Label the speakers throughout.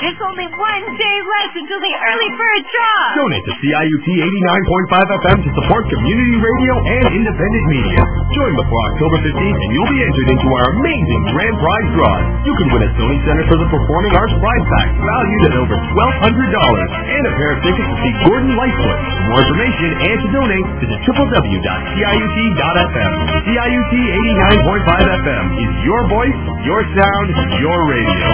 Speaker 1: There's only one day left until the early bird draw.
Speaker 2: Donate to CIUT 89.5 FM to support community radio and independent media. Join before October 15th and you'll be entered into our amazing grand prize draw. You can win a Sony Center for the Performing Arts prize pack valued at over $1,200 and a pair of tickets to see Gordon Lightfoot. For more information and to donate, visit www.ciut.fm. CIUT 89.5 FM is your voice, your sound, your radio.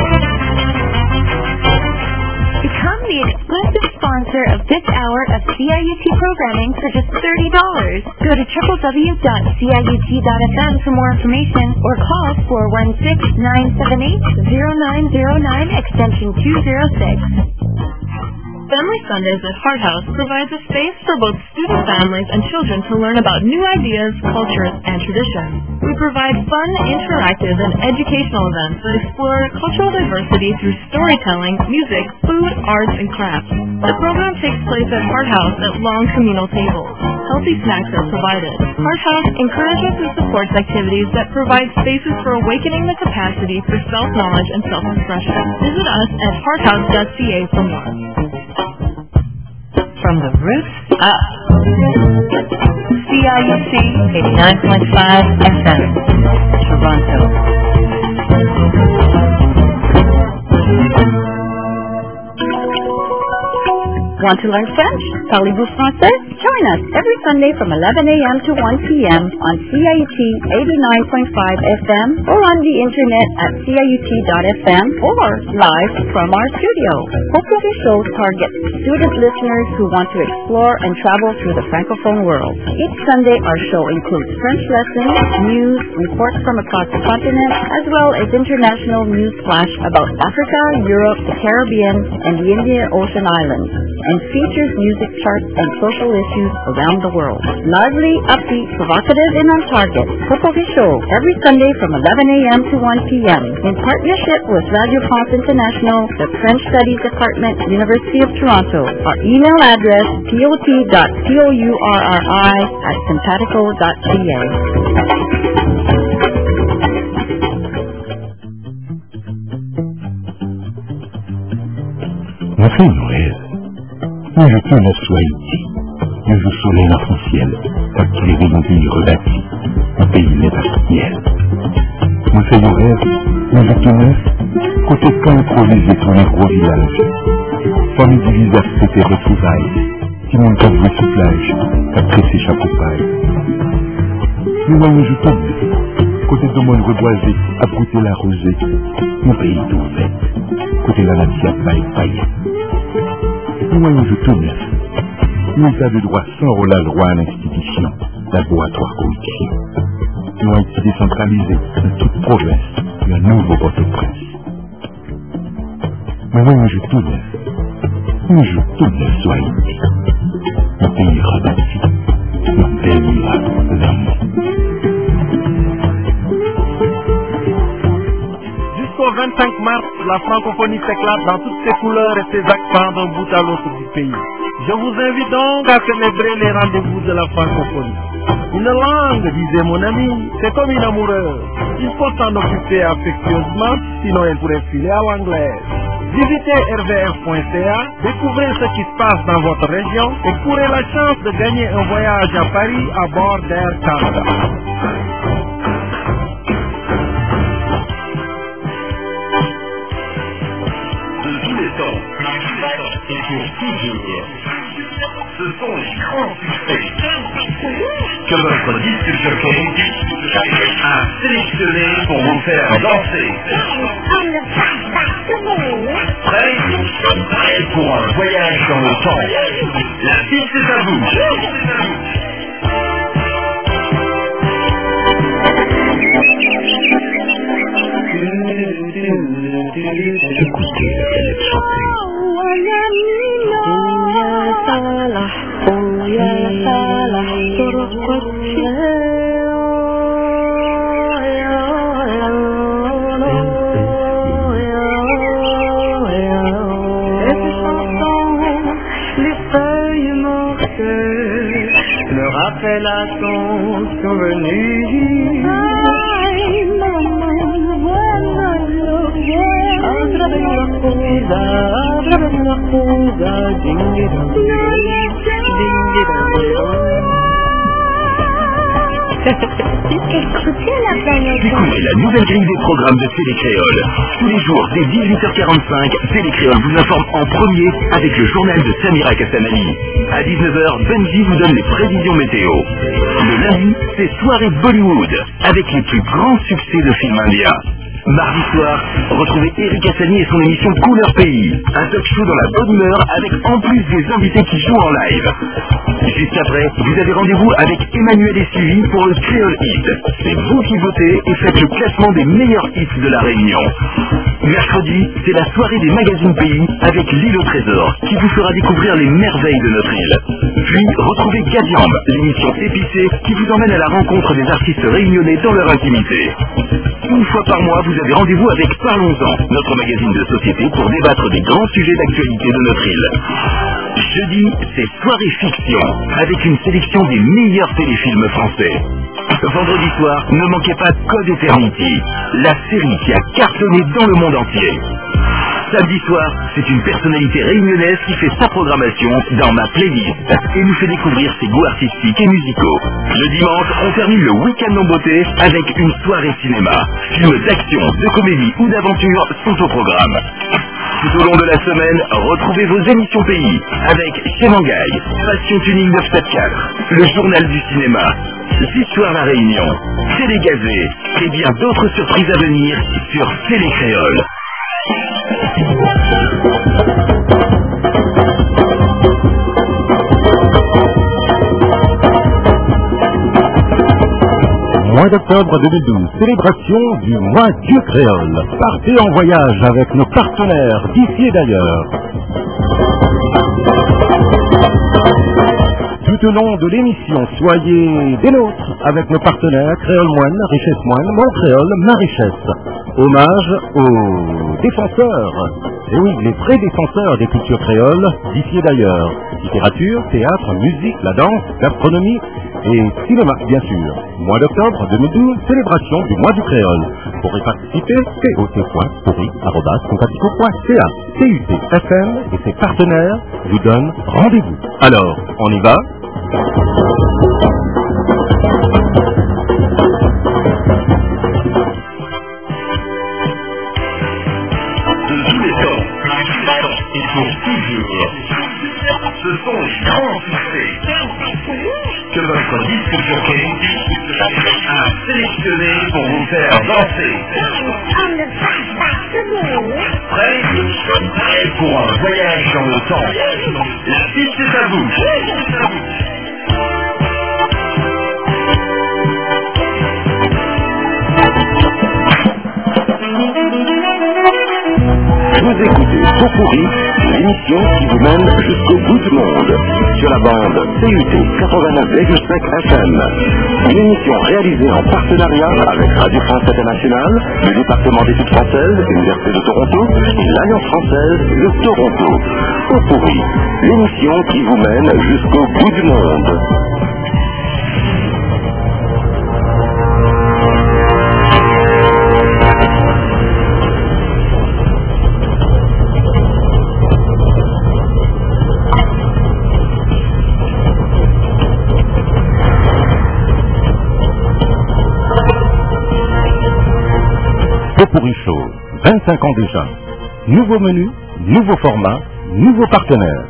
Speaker 1: Become the exclusive sponsor of this hour of CIUT programming for just $30. Go to www.ciut.fm for more information or call 416-978-0909 extension 206. Family Sundays at Hart House provides a space for both student families and children to learn about new ideas, cultures, and traditions. We provide fun, interactive, and educational events that explore cultural diversity through storytelling, music, food, arts, and crafts. The program takes place at Hart House at long communal tables. Healthy snacks are provided. Hart House encourages and supports activities that provide spaces for awakening the capacity for self-knowledge and self-expression. Visit us at hearthouse.ca for more. From the roots up. CIUT 89.5 FM, Toronto. Want to learn French? Parlez-vous français? Join us every Sunday from 11 a.m. to 1 p.m. on CIUT 89.5 FM or on the internet at ciut.fm or live from our studio. Hopefully shows target student listeners who want to explore and travel through the Francophone world. Each Sunday our show includes French lessons, news, reports from across the continent, as well as international news flash about Africa, Europe, the Caribbean, and the Indian Ocean Islands, and features music charts and social issues around the world. Lively, upbeat, provocative, and on target. Hopefully show every Sunday from 11 a.m. to 1 p.m. in partnership with Radio France International, the French Studies Department, University of Toronto. Our email address, pot.pourri@simpatico.ca.
Speaker 3: On fait une rêve. Mais je peux la Haïti, mais le soleil dans son ciel, capturer mon pays rebâti, un pays net à miel. Moi fais un rêve, mais je peux neuf, côté quand improviser ton gros village. Famille du visage c'était retrouvailles, qui m'ont pas joué sur plage, apprécié chapeau paille. Mais moi je tombe, côté de mon reboisé, à côté la rosée, mon pays tout fait, côté la nature paille. Moi, je tourne. L'État de droit sans la loi à l'institution, laboratoire corruption. Nous avons été décentralisés dans toute province, un nouveau Port-au-Prince. Moi, je tourne. Je tourne sur Haïti. Un pays rebâti, un pays l'amour.
Speaker 4: Jusqu'au 25 mars, la francophonie s'éclate dans toutes ses couleurs et ses accents d'un bout à l'autre du pays. Je vous invite donc à célébrer les rendez-vous de la francophonie. Une langue, disait mon ami, c'est comme une amoureuse. Il faut s'en occuper affectueusement, sinon elle pourrait filer à l'anglaise. Visitez rvf.ca, découvrez ce qui se passe dans votre région et courez la chance de gagner un voyage à Paris à bord d'Air Canada.
Speaker 2: Et pour toujours, ce sont les grands succès que votre disque jockey a sélectionné pour vous faire danser. Prêt pour un voyage dans le temps. La piste est à vous.
Speaker 3: Écoutez la planète chanter.
Speaker 5: Me rappelle à ton souvenir.
Speaker 2: Découvrez la nouvelle grille des programmes de Télé Créole. Tous les jours, dès 18h45, Télé Créole vous informe en premier avec le journal de Samira Kassamali. À 19h, Benji vous donne les prévisions météo. Le lundi, c'est soirée Bollywood, avec les plus grands succès de films indiens. Mardi soir, retrouvez Eric Hassani et son émission Couleur Pays, un talk show dans la bonne humeur avec en plus des invités qui jouent en live. Juste après, vous avez rendez-vous avec Emmanuel et Sylvie pour le Créole Hit. C'est vous qui votez et faites le classement des meilleurs hits de la Réunion. Mercredi, c'est la soirée des magazines Pays avec l'île au trésor qui vous fera découvrir les merveilles de notre île. Puis, retrouvez Gaziambe, l'émission épicée qui vous emmène à la rencontre des artistes réunionnais dans leur intimité. Une fois par mois, vous avez rendez-vous avec Parlons-en, notre magazine de société pour débattre des grands sujets d'actualité de notre île. Jeudi, c'est soirée fiction, avec une sélection des meilleurs téléfilms français. Vendredi soir, ne manquez pas Code Eternity, la série qui a cartonné dans le monde entier. Samedi soir, c'est une personnalité réunionnaise qui fait sa programmation dans ma playlist et nous fait découvrir ses goûts artistiques et musicaux. Le dimanche, on termine le week-end en beauté avec une soirée cinéma. Films d'action, de comédie ou d'aventure sont au programme. Tout au long de la semaine, retrouvez vos émissions pays avec Chez Mangaï, Passion Tuning 974, le journal du cinéma, L'Histoire La Réunion, Télégazé et bien d'autres surprises à venir sur Télé Créole.
Speaker 3: Mois d'octobre 2012, célébration du mois du créole. Partez en voyage avec nos partenaires d'ici et d'ailleurs. Tout au long de l'émission, soyez des nôtres avec nos partenaires Créole Moine, Richesse Moine, Mon Créole, Ma Richesse. Hommage aux défenseurs, et oui, les vrais défenseurs des cultures créoles d'ici et d'ailleurs. Littérature, théâtre, musique, la danse, gastronomie et cinéma, bien sûr. Mois d'octobre 2012, célébration du mois du créole. Pour y participer, tot.pourri@compatico.ca. TUT-FM et ses partenaires vous donnent rendez-vous. Alors, on y va?
Speaker 2: Et pour toujours, ce sont les grands succès que votre disque jockey a sélectionné pour vous faire danser. Prêt pour un voyage dans le temps. La piste est à vous.
Speaker 3: Vous écoutez Popurri, l'émission qui vous mène jusqu'au bout du monde, sur la bande TUT 89,5 FM. Une émission réalisée en partenariat avec Radio France Internationale, le département d'études françaises, l'Université de Toronto et l'Alliance française de Toronto. Popurri, l'émission qui vous mène jusqu'au bout du monde. Popurri Show, 25 ans déjà. Nouveau menu, nouveau format, nouveau partenaire.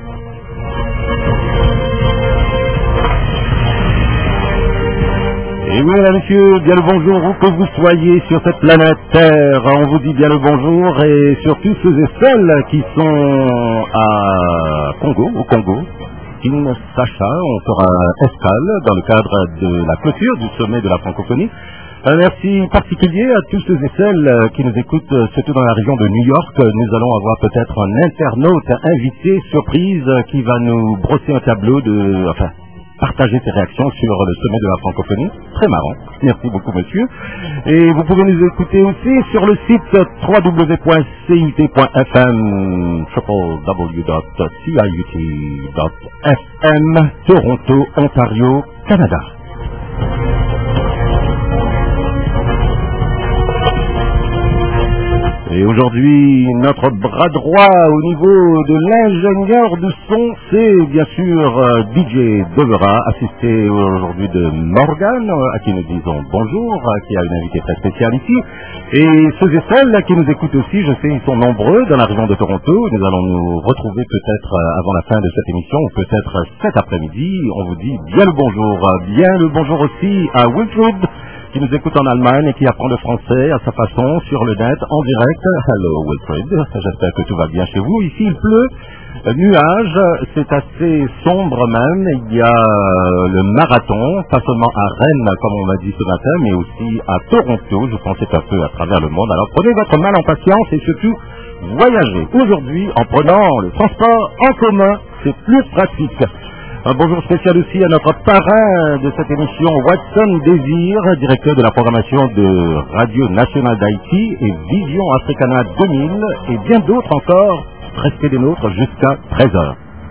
Speaker 3: Et oui, mesdames, messieurs, bien le bonjour, où que vous soyez sur cette planète Terre. On vous dit bien le bonjour et surtout ceux et celles qui sont à Congo, au Congo. Kinshasa, on fera escale dans le cadre de la clôture du sommet de la francophonie. Un merci particulier à tous ceux et celles qui nous écoutent, surtout dans la région de New York. Nous allons avoir peut-être un internaute invité surprise qui va nous brosser un tableau partager ses réactions sur le sommet de la francophonie. Très marrant. Merci beaucoup, monsieur. Et vous pouvez nous écouter aussi sur le site www.cut.fm, www.ciut.fm, Toronto, Ontario, Canada. Et aujourd'hui, notre bras droit au niveau de l'ingénieur du son, c'est bien sûr DJ Devera, assisté aujourd'hui de Morgan, à qui nous disons bonjour, qui a une invitée très spéciale ici. Et ceux et celles qui nous écoutent aussi, je sais, ils sont nombreux dans la région de Toronto. Nous allons nous retrouver peut-être avant la fin de cette émission, ou peut-être cet après-midi. On vous dit bien le bonjour. Bien le bonjour aussi à Wilfred, qui nous écoute en Allemagne et qui apprend le français à sa façon sur le net en direct. Hello Wilfred, j'espère que tout va bien chez vous. Ici il pleut, nuage, c'est assez sombre même. Il y a le marathon, pas seulement à Rennes comme on m'a dit ce matin, mais aussi à Toronto, je pense que c'est un peu à travers le monde. Alors prenez votre mal en patience et surtout voyagez. Aujourd'hui, en prenant le transport en commun, c'est plus pratique. Un bonjour spécial aussi à notre parrain de cette émission, Watson Désir, directeur de la programmation de Radio Nationale d'Haïti et Vision Africana 2000 et bien d'autres encore. Restez des nôtres jusqu'à 13h.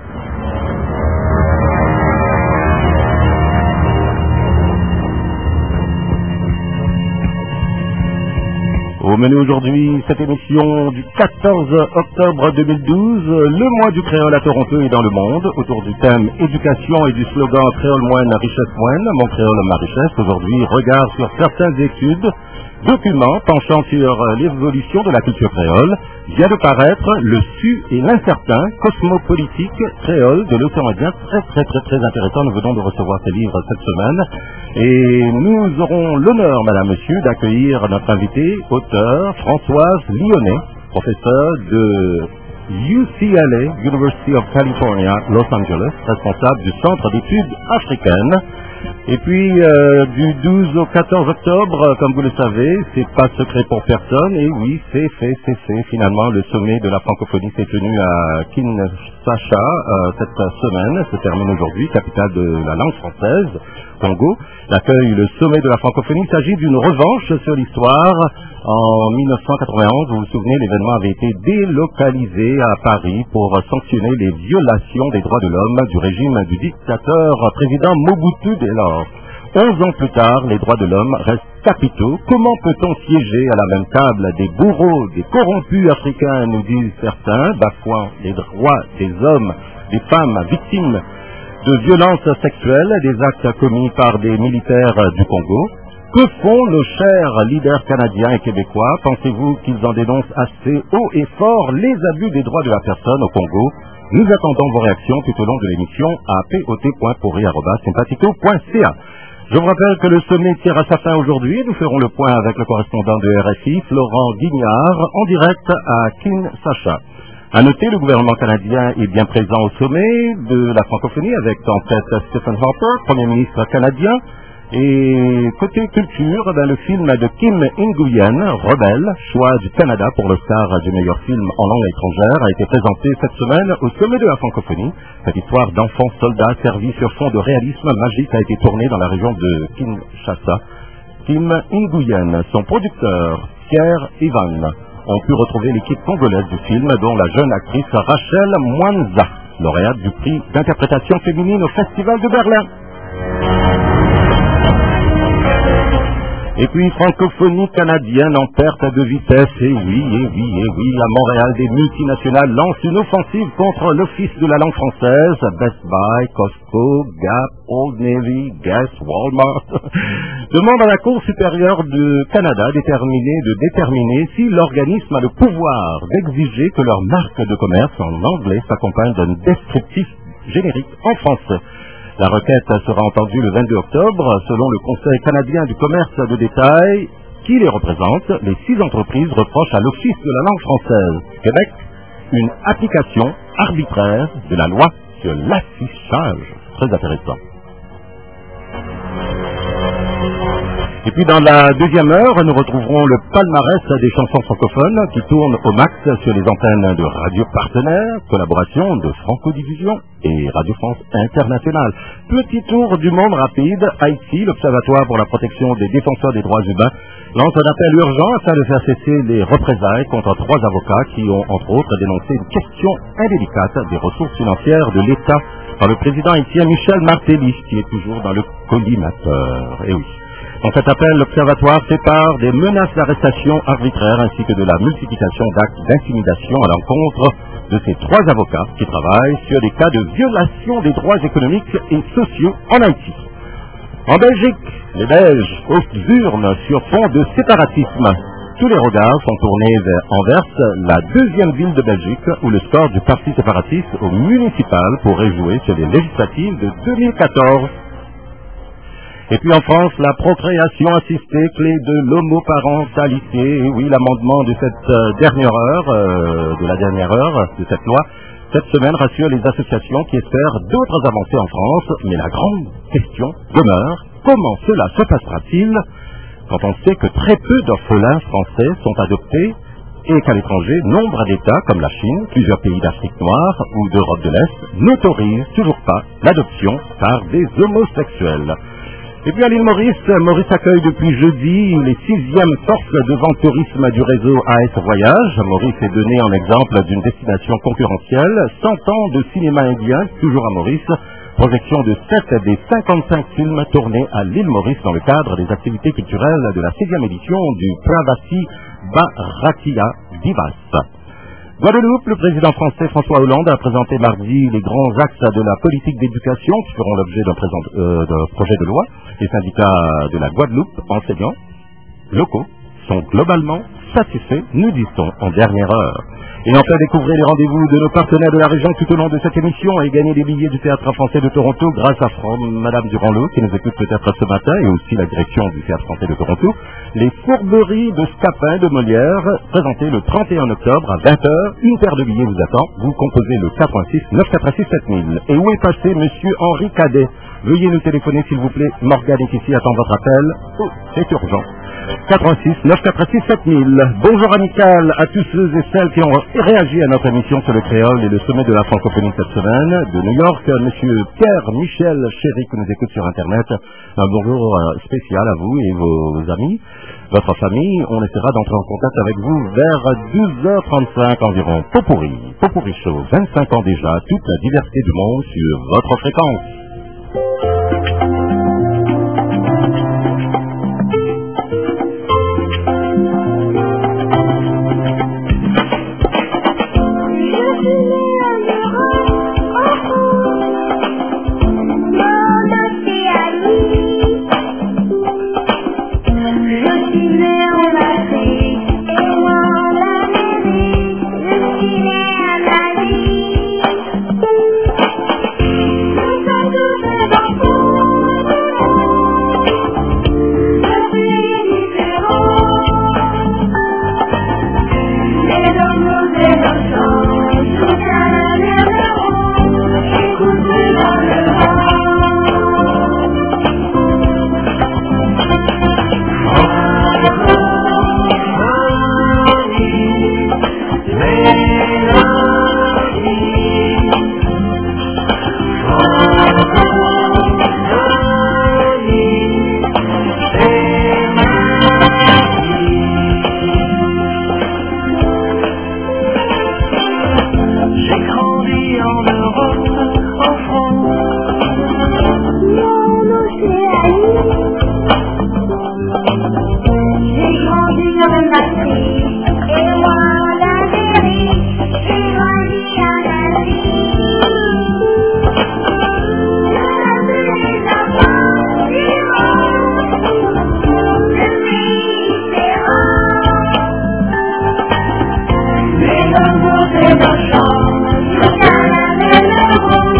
Speaker 3: Au menu aujourd'hui, cette émission du 14 octobre 2012, le mois du créole à Toronto et dans le monde, autour du thème éducation et du slogan créole moine, richesse moine, mon créole ma richesse. Aujourd'hui, regard sur certaines études, documents penchant sur l'évolution de la culture créole. Vient de paraître Le Su et l'Incertain, cosmopolitique créole de l'océan Indien. Très intéressant. Nous venons de recevoir ces livres cette semaine. Et nous aurons l'honneur, madame, monsieur, d'accueillir notre invité, auteur Françoise Lyonnais, professeur de UCLA, University of California, Los Angeles, responsable du Centre d'études africaines. Et puis, du 12 au 14 octobre, comme vous le savez, c'est pas secret pour personne, et oui, c'est finalement le sommet de la francophonie s'est tenu à Kinshasa cette semaine, se termine aujourd'hui, capitale de la langue française, Congo. L'accueil, le sommet de la francophonie, il s'agit d'une revanche sur l'histoire. En 1991, vous vous souvenez, l'événement avait été délocalisé à Paris pour sanctionner les violations des droits de l'homme du régime du dictateur président Mobutu dès lors. 11 ans plus tard, les droits de l'homme restent capitaux. Comment peut-on siéger à la même table des bourreaux, des corrompus africains, nous disent certains, bafouant les droits des hommes, des femmes victimes de violences sexuelles, des actes commis par des militaires du Congo? Que font nos chers leaders canadiens et québécois? Pensez-vous qu'ils en dénoncent assez haut et fort les abus des droits de la personne au Congo? Nous attendons vos réactions tout au long de l'émission à pot.pourri@sympathico.ca. Je vous rappelle que le sommet tire à sa fin aujourd'hui. Nous ferons le point avec le correspondant de RFI, Florent Guignard, en direct à Kinshasa. À noter, le gouvernement canadien est bien présent au sommet de la francophonie avec en tête Stephen Harper, Premier ministre canadien. Et côté culture, le film de Kim Nguyen, Rebelle, choix du Canada pour l'Oscar du meilleur film en langue étrangère, a été présenté cette semaine au sommet de la francophonie. Cette histoire d'enfants soldats servis sur fond de réalisme magique a été tournée dans la région de Kinshasa. Kim Nguyen, son producteur, Pierre Ivan, ont pu retrouver l'équipe congolaise du film, dont la jeune actrice Rachel Mwanza, lauréate du prix d'interprétation féminine au Festival de Berlin. Et puis, francophonie canadienne en perte de vitesse, et oui, à Montréal, des multinationales lancent une offensive contre l'Office de la langue française, Best Buy, Costco, Gap, Old Navy, Guess, Walmart, demandent à la Cour supérieure du Canada de déterminer si l'organisme a le pouvoir d'exiger que leur marque de commerce en anglais s'accompagne d'un descriptif générique en français. La requête sera entendue le 22 octobre. Selon le Conseil canadien du commerce de détail, qui les représente, les 6 entreprises reprochent à l'Office de la langue française Québec une application arbitraire de la loi sur l'affichage. Très intéressant. Et puis dans la deuxième heure, nous retrouverons le palmarès des chansons francophones qui tournent au max sur les antennes de radio partenaires, collaboration de Franco-Diffusion et Radio France Internationale. Petit tour du monde rapide. Haïti, l'Observatoire pour la protection des défenseurs des droits humains, lance un appel urgent afin de faire cesser les représailles contre 3 avocats qui ont entre autres dénoncé une question indélicate des ressources financières de l'État par le président haïtien Michel Martelly, qui est toujours dans le collimateur. Et oui.
Speaker 6: Dans cet appel, l'Observatoire fait part des menaces d'arrestation arbitraire ainsi que de la multiplication d'actes d'intimidation à l'encontre de ces 3 avocats qui travaillent sur des cas de violation des droits économiques et sociaux en Haïti. En Belgique, les Belges aux urnes sur fond de séparatisme. Tous les regards sont tournés vers Anvers, la 2e ville de Belgique, où le score du parti séparatiste au municipal pourrait jouer sur les législatives de 2014. Et puis en France, la procréation assistée, clé de l'homoparentalité. Et oui, l'amendement de cette dernière heure, de cette loi, cette semaine rassure les associations qui espèrent d'autres avancées en France. Mais la grande question demeure, comment cela se passera-t-il quand on sait que très peu d'orphelins français sont adoptés et qu'à l'étranger, nombre d'États comme la Chine, plusieurs pays d'Afrique noire ou d'Europe de l'Est n'autorisent toujours pas l'adoption par des homosexuels. Et puis à l'île Maurice accueille depuis jeudi les 6e forces de vente tourisme du réseau AS Voyage. Maurice est donné en exemple d'une destination concurrentielle. 100 ans de cinéma indien, toujours à Maurice. Projection de 7 des 55 films tournés à l'île Maurice dans le cadre des activités culturelles de la 6e édition du Pravasi Bharatiya Divas. Guadeloupe, le président français François Hollande a présenté mardi les grands axes de la politique d'éducation qui feront l'objet d'un projet de loi. Les syndicats de la Guadeloupe, enseignants locaux, sont globalement satisfaits, nous dit-on en dernière heure. Et enfin, découvrez les rendez-vous de nos partenaires de la région tout au long de cette émission et gagnez des billets du Théâtre français de Toronto grâce à Madame Durand-Lot qui nous écoute peut-être ce matin et aussi la direction du Théâtre français de Toronto. Les Fourberies de Scapin de Molière, présentées le 31 octobre à 20h. Une paire de billets vous attend. Vous composez le 86 986 7000. Et où est passé Monsieur Henri Cadet? Veuillez nous téléphoner s'il vous plaît. Morgane est ici, attend votre appel. Oh, c'est urgent. 86 986 7000. Bonjour amical à tous ceux et celles qui ont réagi à notre émission sur le créole et le sommet de la francophonie cette semaine. De New York, monsieur Pierre-Michel Chéry qui nous écoute sur Internet. Un bonjour spécial à vous et vos amis, votre famille. On essaiera d'entrer en contact avec vous vers 12h35 environ. Popurri Show, 25 ans déjà, toute la diversité du monde sur votre fréquence.
Speaker 7: Jusqu'à la même heure.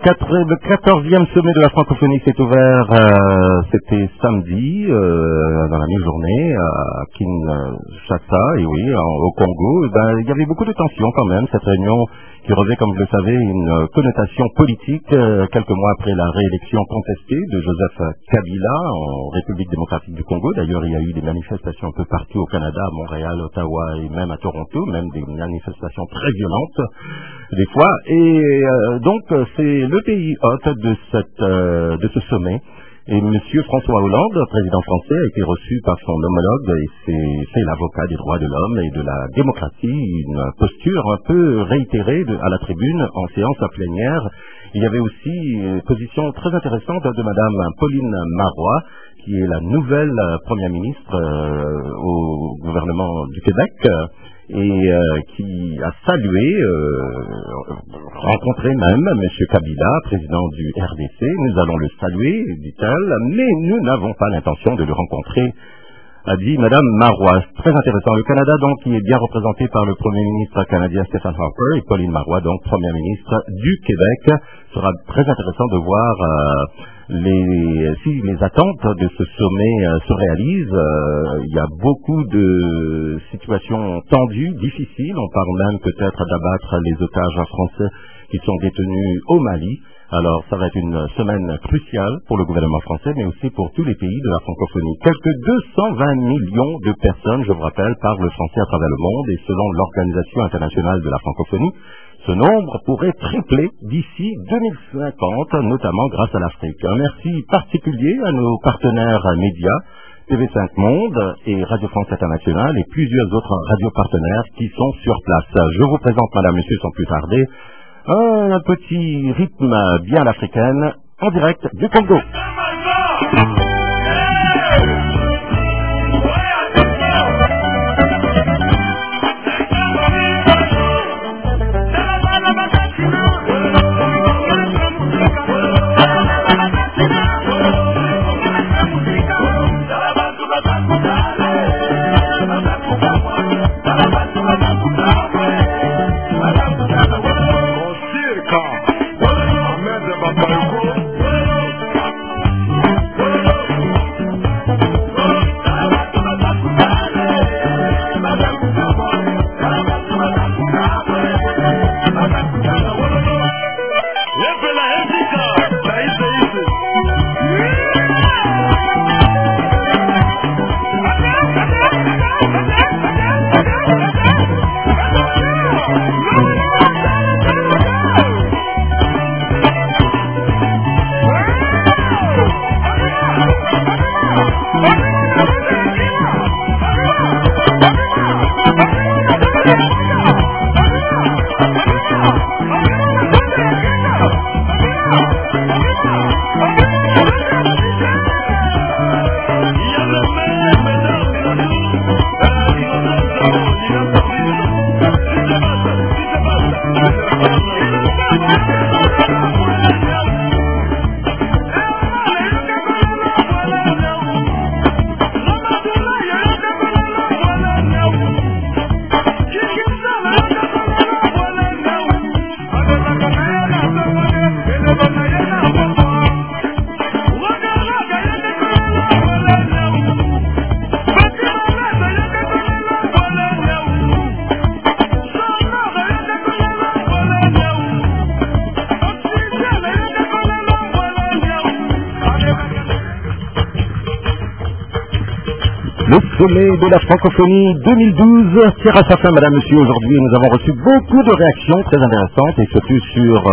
Speaker 6: le 14e sommet de la francophonie s'est ouvert, c'était samedi, dans la mi-journée, à Kinshasa, et oui, au Congo. Il y avait beaucoup de tensions quand même, cette réunion qui revêt, comme vous le savez, une connotation politique, quelques mois après la réélection contestée de Joseph Kabila en République démocratique du Congo. D'ailleurs, il y a eu des manifestations un peu partout au Canada, à Montréal, Ottawa et même à Toronto, même des manifestations très violentes, des fois. Et donc, c'est le pays hôte de ce sommet. Et M. François Hollande, président français, a été reçu par son homologue et c'est l'avocat des droits de l'homme et de la démocratie, une posture un peu réitérée à la tribune en séance à plénière. Il y avait aussi une position très intéressante de Mme Pauline Marois, qui est la nouvelle première ministre au gouvernement du Québec, et qui a salué, rencontré même M. Kabila, président du RDC. Nous allons le saluer, dit-elle, mais nous n'avons pas l'intention de le rencontrer, a dit Mme Marois. Très intéressant. Le Canada, donc, qui est bien représenté par le Premier ministre canadien Stephen Harper et Pauline Marois, donc, Première ministre du Québec. Ce sera très intéressant de voir si les attentes de ce sommet se réalisent. Il y a beaucoup de situations tendues, difficiles. On parle même peut-être d'abattre les otages français qui sont détenus au Mali. Alors, ça va être une semaine cruciale pour le gouvernement français, mais aussi pour tous les pays de la francophonie. Quelques 220 millions de personnes, je vous rappelle, parlent français à travers le monde, et selon l'Organisation internationale de la francophonie, ce nombre pourrait tripler d'ici 2050, notamment grâce à l'Afrique. Un merci particulier à nos partenaires médias, TV5 Monde et Radio France Internationale, et plusieurs autres radios partenaires qui sont sur place. Je vous présente, madame, monsieur, sans plus tarder, un petit rythme bien africaine en direct du Congo. Sommet de la francophonie 2012 tire à sa fin, madame, monsieur. Aujourd'hui, nous avons reçu beaucoup de réactions très intéressantes, et surtout sur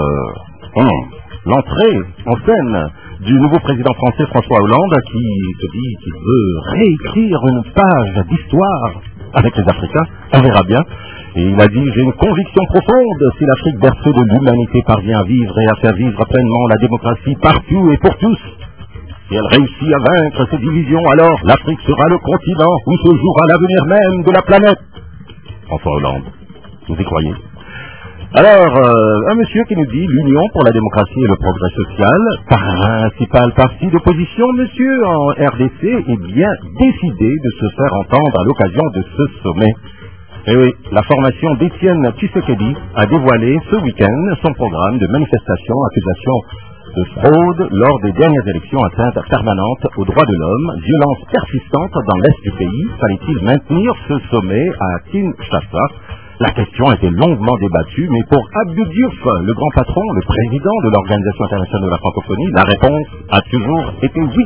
Speaker 6: l'entrée en scène du nouveau président français François Hollande, qui se dit qu'il veut réécrire une page d'histoire avec les Africains. On verra bien. Et il a dit: j'ai une conviction profonde, si l'Afrique berceau de l'humanité parvient à vivre et à faire vivre pleinement la démocratie partout et pour tous, si elle réussit à vaincre ces divisions, alors l'Afrique sera le continent où se jouera l'avenir même de la planète. François Hollande, vous y croyez? Alors, un monsieur qui nous dit: l'Union pour la démocratie et le progrès social, principal parti d'opposition, monsieur, en RDC, est bien décidé de se faire entendre à l'occasion de ce sommet. Et oui, la formation d'Étienne Tshisekedi a dévoilé ce week-end son programme de manifestation, accusation de fraude lors des dernières élections, atteinte permanente aux droits de l'homme, violence persistante dans l'est du pays. Fallait-il maintenir ce sommet à Kinshasa? La question a été longuement débattue, mais pour Abdou Diouf, le grand patron, le président de l'Organisation internationale de la francophonie, la réponse a toujours été oui.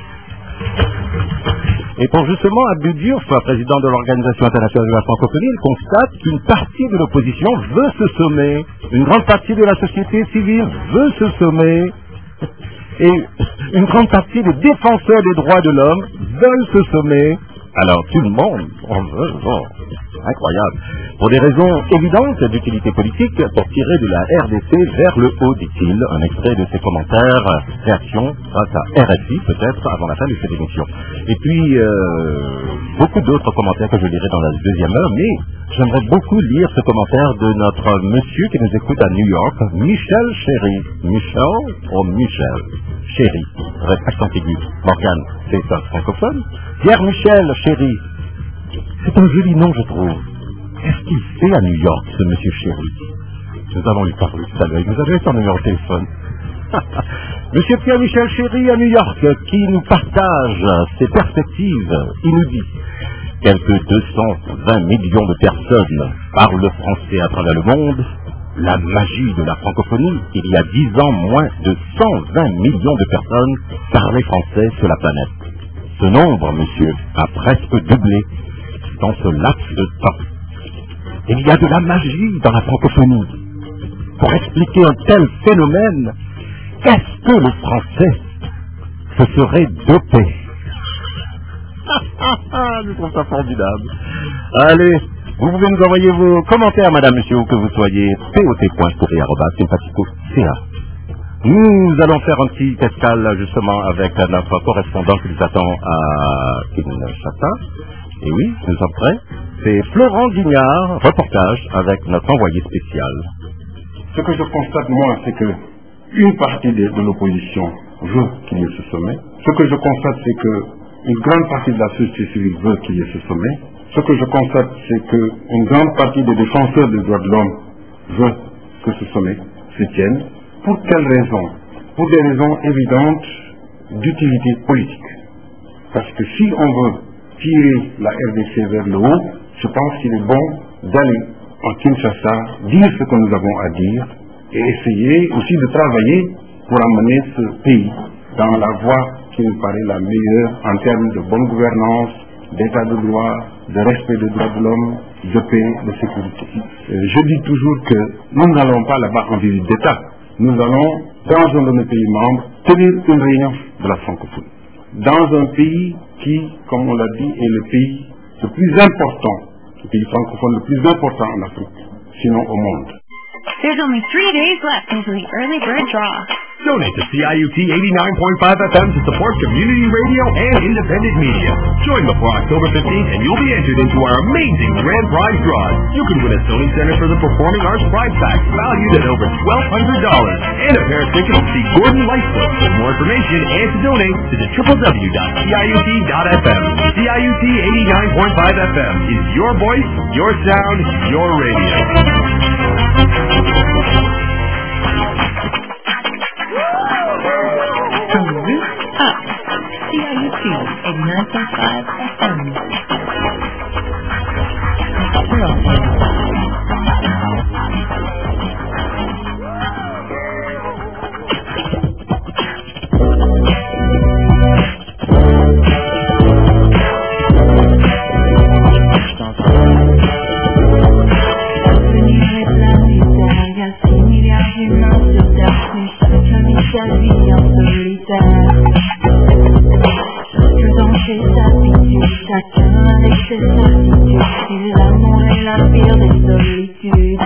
Speaker 6: Et pour justement Abdou Diouf, président de l'Organisation internationale de la francophonie, il constate qu'une partie de l'opposition veut ce sommet, une grande partie de la société civile veut ce sommet, et une grande partie des défenseurs des droits de l'homme veulent ce sommet. Alors tout le monde en veut, incroyable. Pour des raisons évidentes d'utilité politique, pour tirer de la RDC vers le haut, dit-il. Un extrait de ses commentaires, réaction grâce à RFI, peut-être, avant la fin de cette émission. Et puis, beaucoup d'autres commentaires que je lirai dans la deuxième heure, mais j'aimerais beaucoup lire ce commentaire de notre monsieur qui nous écoute à New York, Michel Chéry. Michel Chéry, avec accent aigu. Morgane, c'est un francophone. Pierre-Michel Chéry. C'est un joli nom, je trouve. Qu'est-ce qu'il fait à New York, ce monsieur Chéry? Nous allons lui parler tout à l'heure. Il nous avait son numéro de téléphone. Monsieur Pierre-Michel Chéry à New York, qui nous partage ses perspectives. Il nous dit: quelques 220 millions de personnes parlent français à travers le monde. La magie de la francophonie, il y a 10 ans, moins de 120 millions de personnes parlaient français sur la planète. Ce nombre, monsieur, a presque doublé dans ce laps de temps. Il y a de la magie dans la francophonie. Pour expliquer un tel phénomène, est-ce que le français se serait dopé? Je trouve ça formidable. Allez, vous pouvez nous envoyer vos commentaires, madame, monsieur, où que vous soyez, pot.courrier@sympathico.ca. Nous allons faire un petit escale justement avec notre correspondant qui nous attend à Kinshasa. Et oui, nous sommes prêts. C'est Florent Guignard, reportage avec notre envoyé spécial.
Speaker 3: Ce que je constate, moi, c'est que une partie de l'opposition veut qu'il y ait ce sommet. Ce que je constate, c'est que une grande partie de la société civile veut qu'il y ait ce sommet. Ce que je constate, c'est qu'une grande partie des défenseurs des droits de l'homme veut que ce sommet se tienne. Pour quelles raisons? Pour des raisons évidentes d'utilité politique. Parce que si on veut tirer la RDC vers le haut, je pense qu'il est bon d'aller en Kinshasa, dire ce que nous avons à dire, et essayer aussi de travailler pour amener ce pays dans la voie qui nous paraît la meilleure en termes de bonne gouvernance, d'état de droit, de respect des droits de l'homme, de paix, de sécurité. Je dis toujours que nous n'allons pas là-bas en visite d'État. Nous allons, dans un de nos pays membres, tenir une réunion de la francophonie. Dans un pays qui, comme on l'a dit, est le pays le plus important, le pays francophone le plus important en Afrique, sinon au monde.
Speaker 7: There's only 3 days left until the early bird draw.
Speaker 2: Donate to CIUT 89.5 FM to support community radio and independent media. Join before October 15th and you'll be entered into our amazing grand prize draws. You can win a Sony Center for the Performing Arts prize pack valued at over $1,200 and a pair of tickets to see Gordon Lightfoot. For more information and to donate, visit www.ciut.fm. CIUT 89.5 FM is your voice, your sound, your radio.
Speaker 7: From the roof up, CIUT 89.5 FM.
Speaker 8: Chacun avec ses certitudes, si l'amour est la pire des solitudes.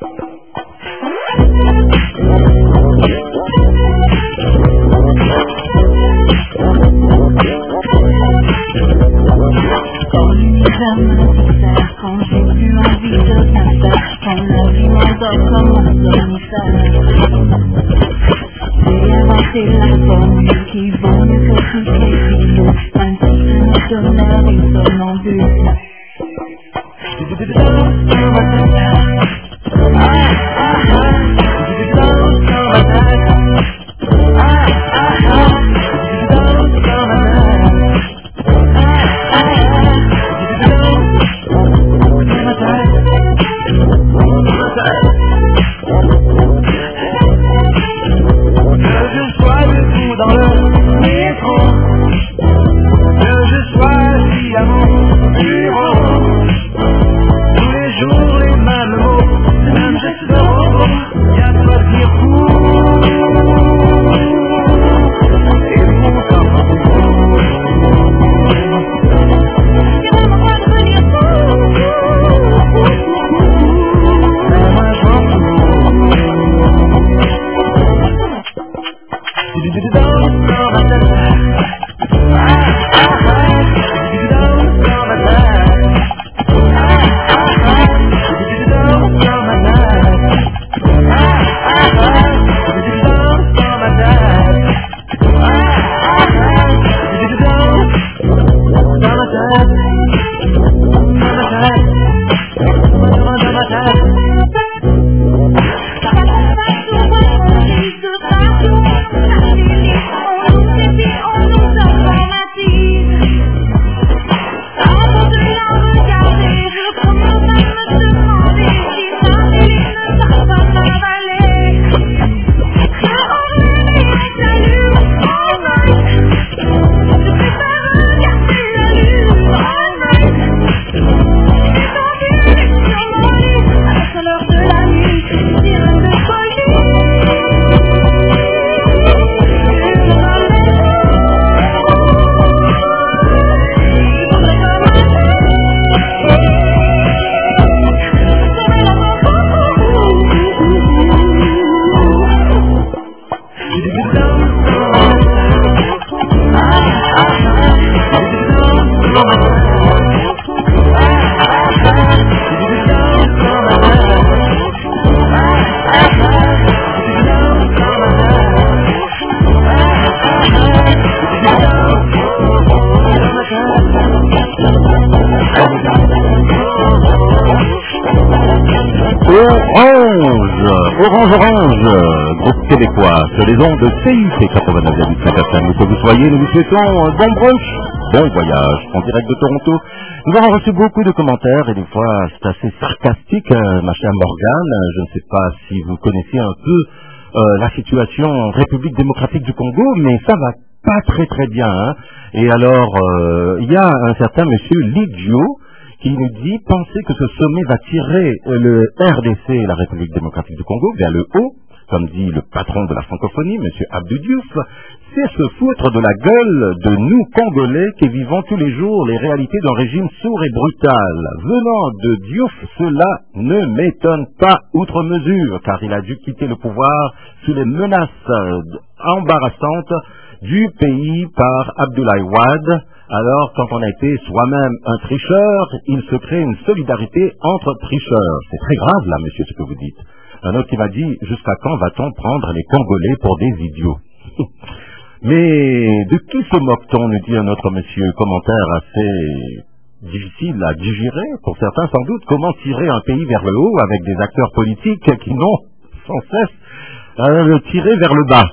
Speaker 8: Quand l'univers me dessert, quand j'ai plus envie de rien faire, quand la vie m'endort comme un somnifère, j'ai inventé la formule qui vaut mieux que toutes les vidéos, un petit missionnaire et somnambule.
Speaker 5: dans le métro, que je sois si à mon bureau. Tous les jours les mêmes mots, les mêmes gestes de robot. Y'a pas de dire fou. Et mon corps
Speaker 6: Orange, groupe québécois, sur les ondes de CIC 89,5 FM. Où que vous soyez, nous vous souhaitons un bon brunch, bon voyage, en direct de Toronto. Nous avons reçu beaucoup de commentaires et des fois c'est assez sarcastique, ma chère Morgane. Je ne sais pas si vous connaissez un peu la situation en République démocratique du Congo, mais ça va pas très très bien. Hein. Et alors, il y a un certain monsieur Lidio qui nous dit « Pensez que ce sommet va tirer le RDC, la République démocratique du Congo, vers le haut, comme dit le patron de la francophonie, M. Abdou Diouf, c'est se foutre de la gueule de nous, Congolais, qui vivons tous les jours les réalités d'un régime sourd et brutal. Venant de Diouf, cela ne m'étonne pas outre mesure, car il a dû quitter le pouvoir sous les menaces embarrassantes du pays par Abdoulaye Wade. Alors, quand on a été soi-même un tricheur, il se crée une solidarité entre tricheurs. C'est très grave, là, monsieur, ce que vous dites. Un autre qui m'a dit, jusqu'à quand va-t-on prendre les Congolais pour des idiots? Mais de qui se moque-t-on, nous dit un autre monsieur. Commentaire assez difficile à digérer, pour certains sans doute. Comment tirer un pays vers le haut avec des acteurs politiques qui n'ont sans cesse le tirer vers le bas?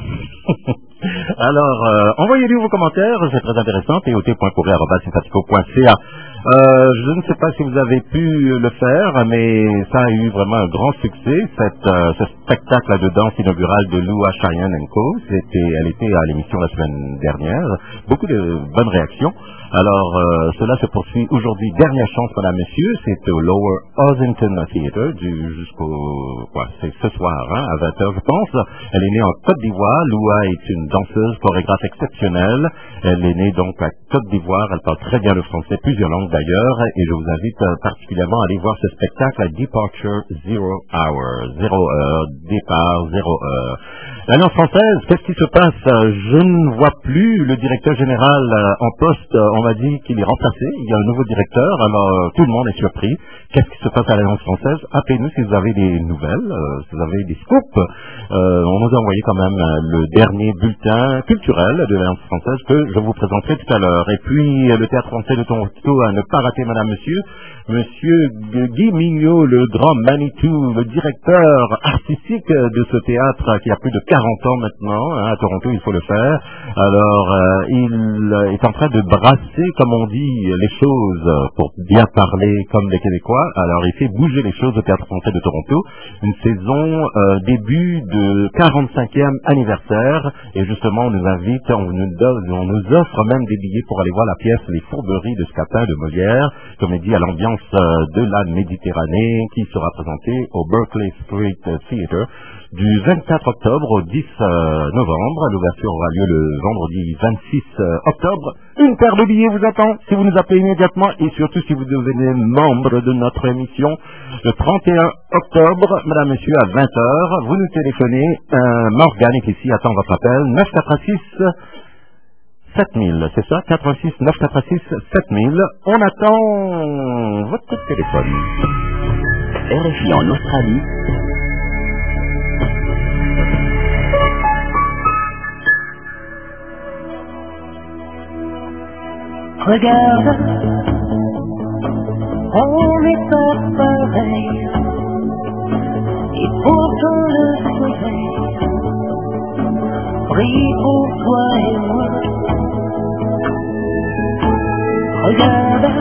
Speaker 6: Alors, envoyez-lui vos commentaires, c'est très intéressant, tot.courrier@sympathico.ca. Je ne sais pas si vous avez pu le faire, mais ça a eu vraiment un grand succès, ce spectacle de danse inaugurale de Lua Cheyenne & Co. Elle était à l'émission la semaine dernière, beaucoup de bonnes réactions. Alors, cela se poursuit aujourd'hui. Dernière chance, madame, monsieur, c'est au Lower Ossington Theatre c'est ce soir, hein, à 20h, je pense. Elle est née en Côte d'Ivoire. Lua est une danseuse, chorégraphe exceptionnelle. Elle est née donc à Côte d'Ivoire. Elle parle très bien le français, plusieurs langues d'ailleurs. Et je vous invite particulièrement à aller voir ce spectacle à Departure 0 Hour. 0 heure, départ 0 heure. L'Alliance française, qu'est-ce qui se passe? Je ne vois plus le directeur général en poste. On m'a dit qu'il est remplacé. Il y a un nouveau directeur. Alors, tout le monde est surpris. Qu'est-ce qui se passe à l'Alliance française? Appelez-nous si vous avez des nouvelles, si vous avez des scoops. On nous a envoyé quand même le dernier bulletin culturel de l'Alliance française que je vous présenterai tout à l'heure. Et puis, le Théâtre français de Toronto à ne pas rater, madame, monsieur. Monsieur Guy Mignot, le grand Manitou, le directeur artistique classique de ce théâtre qui a plus de 40 ans maintenant, à Toronto, il faut le faire. Alors, il est en train de brasser, comme on dit, les choses pour bien parler comme les Québécois. Alors, il fait bouger les choses au Théâtre français de Toronto. Une saison début de 45e anniversaire. Et justement, on nous invite, on nous offre même des billets pour aller voir la pièce Les Fourberies de Scapin de Molière, comédie à l'ambiance de la Méditerranée, qui sera présentée au Berkeley Street Theatre du 24 octobre au 10 novembre. L'ouverture aura lieu le vendredi 26 octobre. Une paire de billets vous attend si vous nous appelez immédiatement et surtout si vous devenez membre de notre émission. Le 31 octobre, madame, monsieur, à 20h, vous nous téléphonez. Morgane est ici, attend votre appel. 946 7000, c'est ça? 86 946 7000. On attend votre coup de téléphone.
Speaker 9: RFI en Australie.
Speaker 8: Regarde, on n'est pas pareil, et pourtant le soleil brille pour toi et moi. Regarde,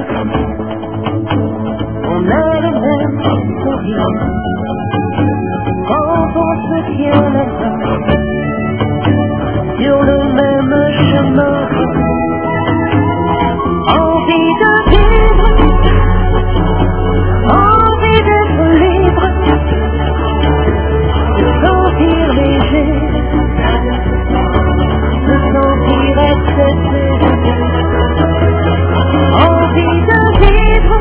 Speaker 8: on a le même sourire quand on se tient la main sur le même chemin. Envie de vivre, envie d'être libre, de sentir léger, de sentir accepté. Envie de vivre,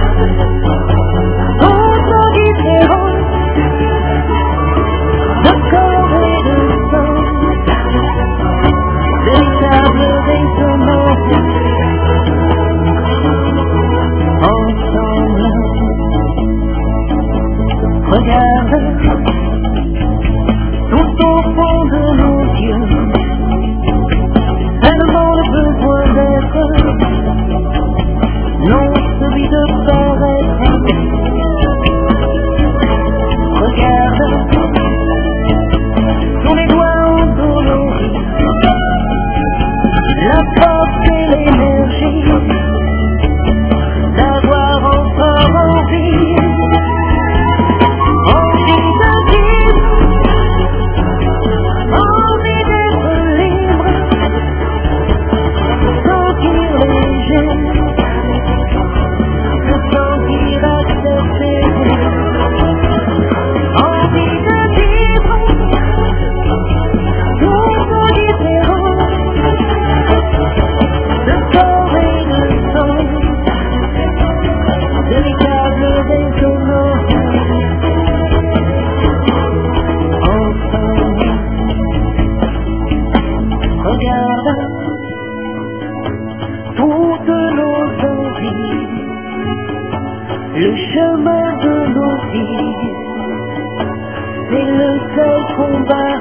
Speaker 8: autant différent, de corps et de sang, véritable résonance. Regarde, tout au fond de nos yeux, tellement le besoin d'être, non celui de paraître. Regarde, sur les doigts endoloris, la force et l'énergie d'avoir encore envie. Le chemin de nos vies, c'est le seul combat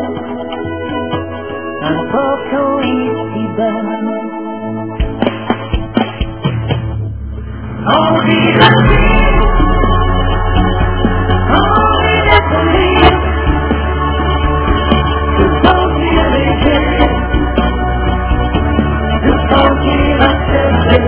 Speaker 8: important ici-bas. Envie de vivre, envie d'être libre, de sentir léger, de sentir accepté.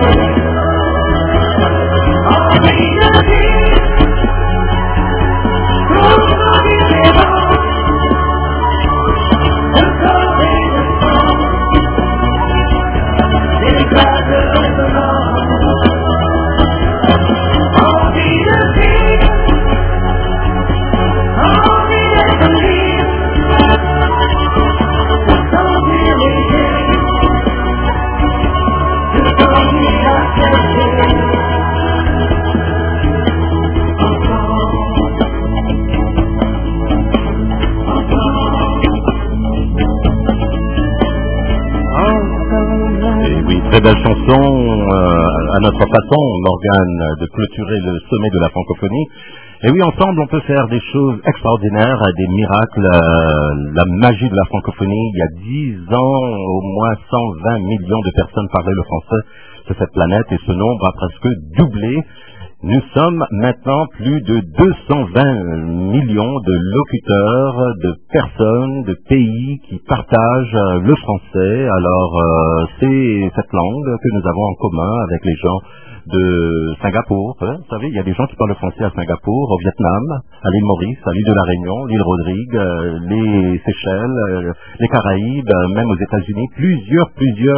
Speaker 6: Très belle chanson, à notre façon, Morgane, de clôturer le sommet de la francophonie. Et oui, ensemble, on peut faire des choses extraordinaires, des miracles, la magie de la francophonie. Il y a 10 ans, au moins 120 millions de personnes parlaient le français sur cette planète, et ce nombre a presque doublé. Nous sommes maintenant plus de 220 millions de locuteurs, de personnes, de pays qui partagent le français. Alors, c'est cette langue que nous avons en commun avec les gens de Singapour. Vous savez, il y a des gens qui parlent français à Singapour, au Vietnam, à l'île Maurice, à l'île de la Réunion, l'île Rodrigue, les Seychelles, les Caraïbes, même aux États-Unis, plusieurs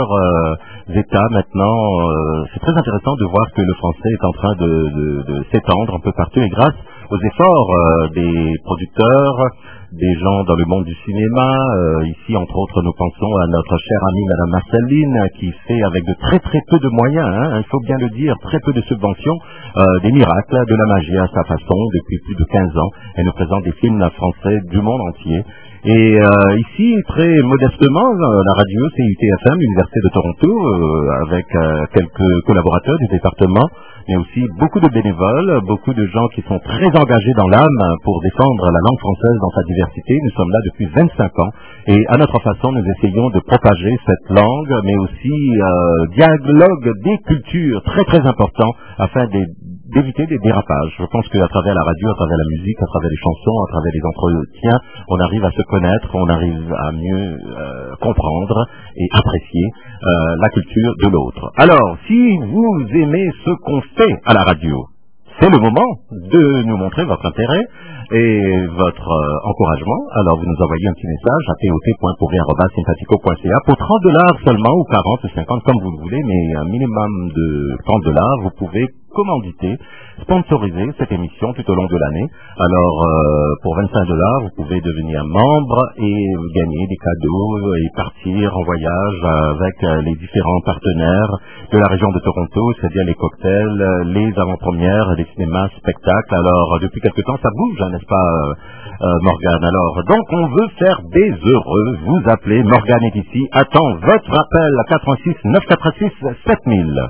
Speaker 6: États maintenant. C'est très intéressant de voir que le français est en train de s'étendre un peu partout et grâce aux efforts des producteurs, des gens dans le monde du cinéma. Ici, entre autres, nous pensons à notre chère amie Madame Marceline, qui fait avec de très peu de moyens, il faut bien le dire, très peu de subventions, des miracles, de la magie à sa façon. Depuis plus de 15 ans, elle nous présente des films français du monde entier. Et ici, très modestement, la radio CIUT-FM, l'Université de Toronto, avec quelques collaborateurs du département, mais aussi beaucoup de bénévoles, beaucoup de gens qui sont très engagés dans l'âme pour défendre la langue française dans sa diversité. Nous sommes là depuis 25 ans et à notre façon, nous essayons de propager cette langue, mais aussi dialogue des cultures très important afin d'éviter des dérapages. Je pense qu'à travers la radio, à travers la musique, à travers les chansons, à travers les entretiens, on arrive à se connaître, on arrive à mieux comprendre et apprécier la culture de l'autre. Alors, si vous aimez ce qu'on fait à la radio, c'est le moment de nous montrer votre intérêt et votre encouragement. Alors, vous nous envoyez un petit message à tot.pourri@sympathico.ca pour $30 seulement, ou 40 ou 50, comme vous le voulez, mais un minimum de $30, vous pouvez commanditer, sponsoriser cette émission tout au long de l'année. Alors, pour $25, vous pouvez devenir membre et gagner des cadeaux et partir en voyage avec les différents partenaires de la région de Toronto, c'est-à-dire les cocktails, les avant-premières, les cinémas, spectacles. Alors, depuis quelque temps, ça bouge, n'est-ce pas, Morgane? Alors, donc, on veut faire des heureux. Vous appelez, Morgane est ici, attend votre appel à 86 946 7000.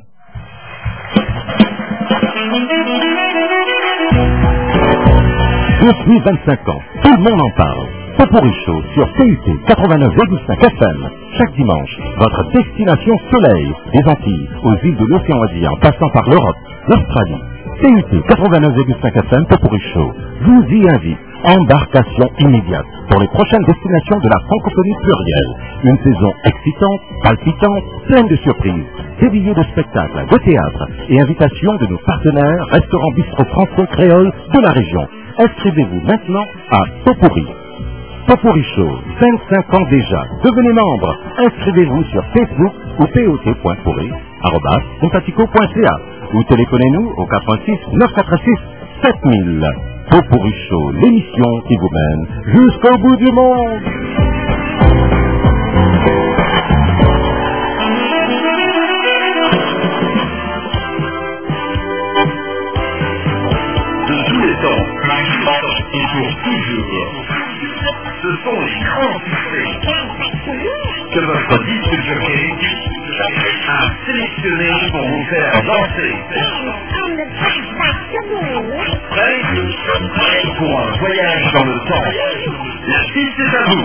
Speaker 6: Depuis 25 ans, tout le monde en parle. Popurrí Show sur CIUT 89,5 FM. Chaque dimanche, votre destination soleil des Antilles aux îles de l'océan Indien, passant par l'Europe, l'Australie. CIUT 89,5 FM, Popurrí Show vous y invite. Embarcation immédiate pour les prochaines destinations de la francophonie plurielle. Une saison excitante, palpitante, pleine de surprises. Des billets de spectacle, de théâtre et invitations de nos partenaires, restaurants bistrot franco-créoles de la région. Inscrivez-vous maintenant à Popurrí. Popurrí Show, 25 ans déjà. Devenez membre. Inscrivez-vous sur Facebook ou pot.pourri@sympathico.ca ou téléphonez-nous au 86 946 7000. Popurrí Show, l'émission qui vous mène jusqu'au bout du monde.
Speaker 2: De tous les temps, et pour toujours. Ce sont les grands succès que votre disque jockey a sélectionné pour vous faire danser. Prêt pour un voyage dans le temps. La piste est à vous.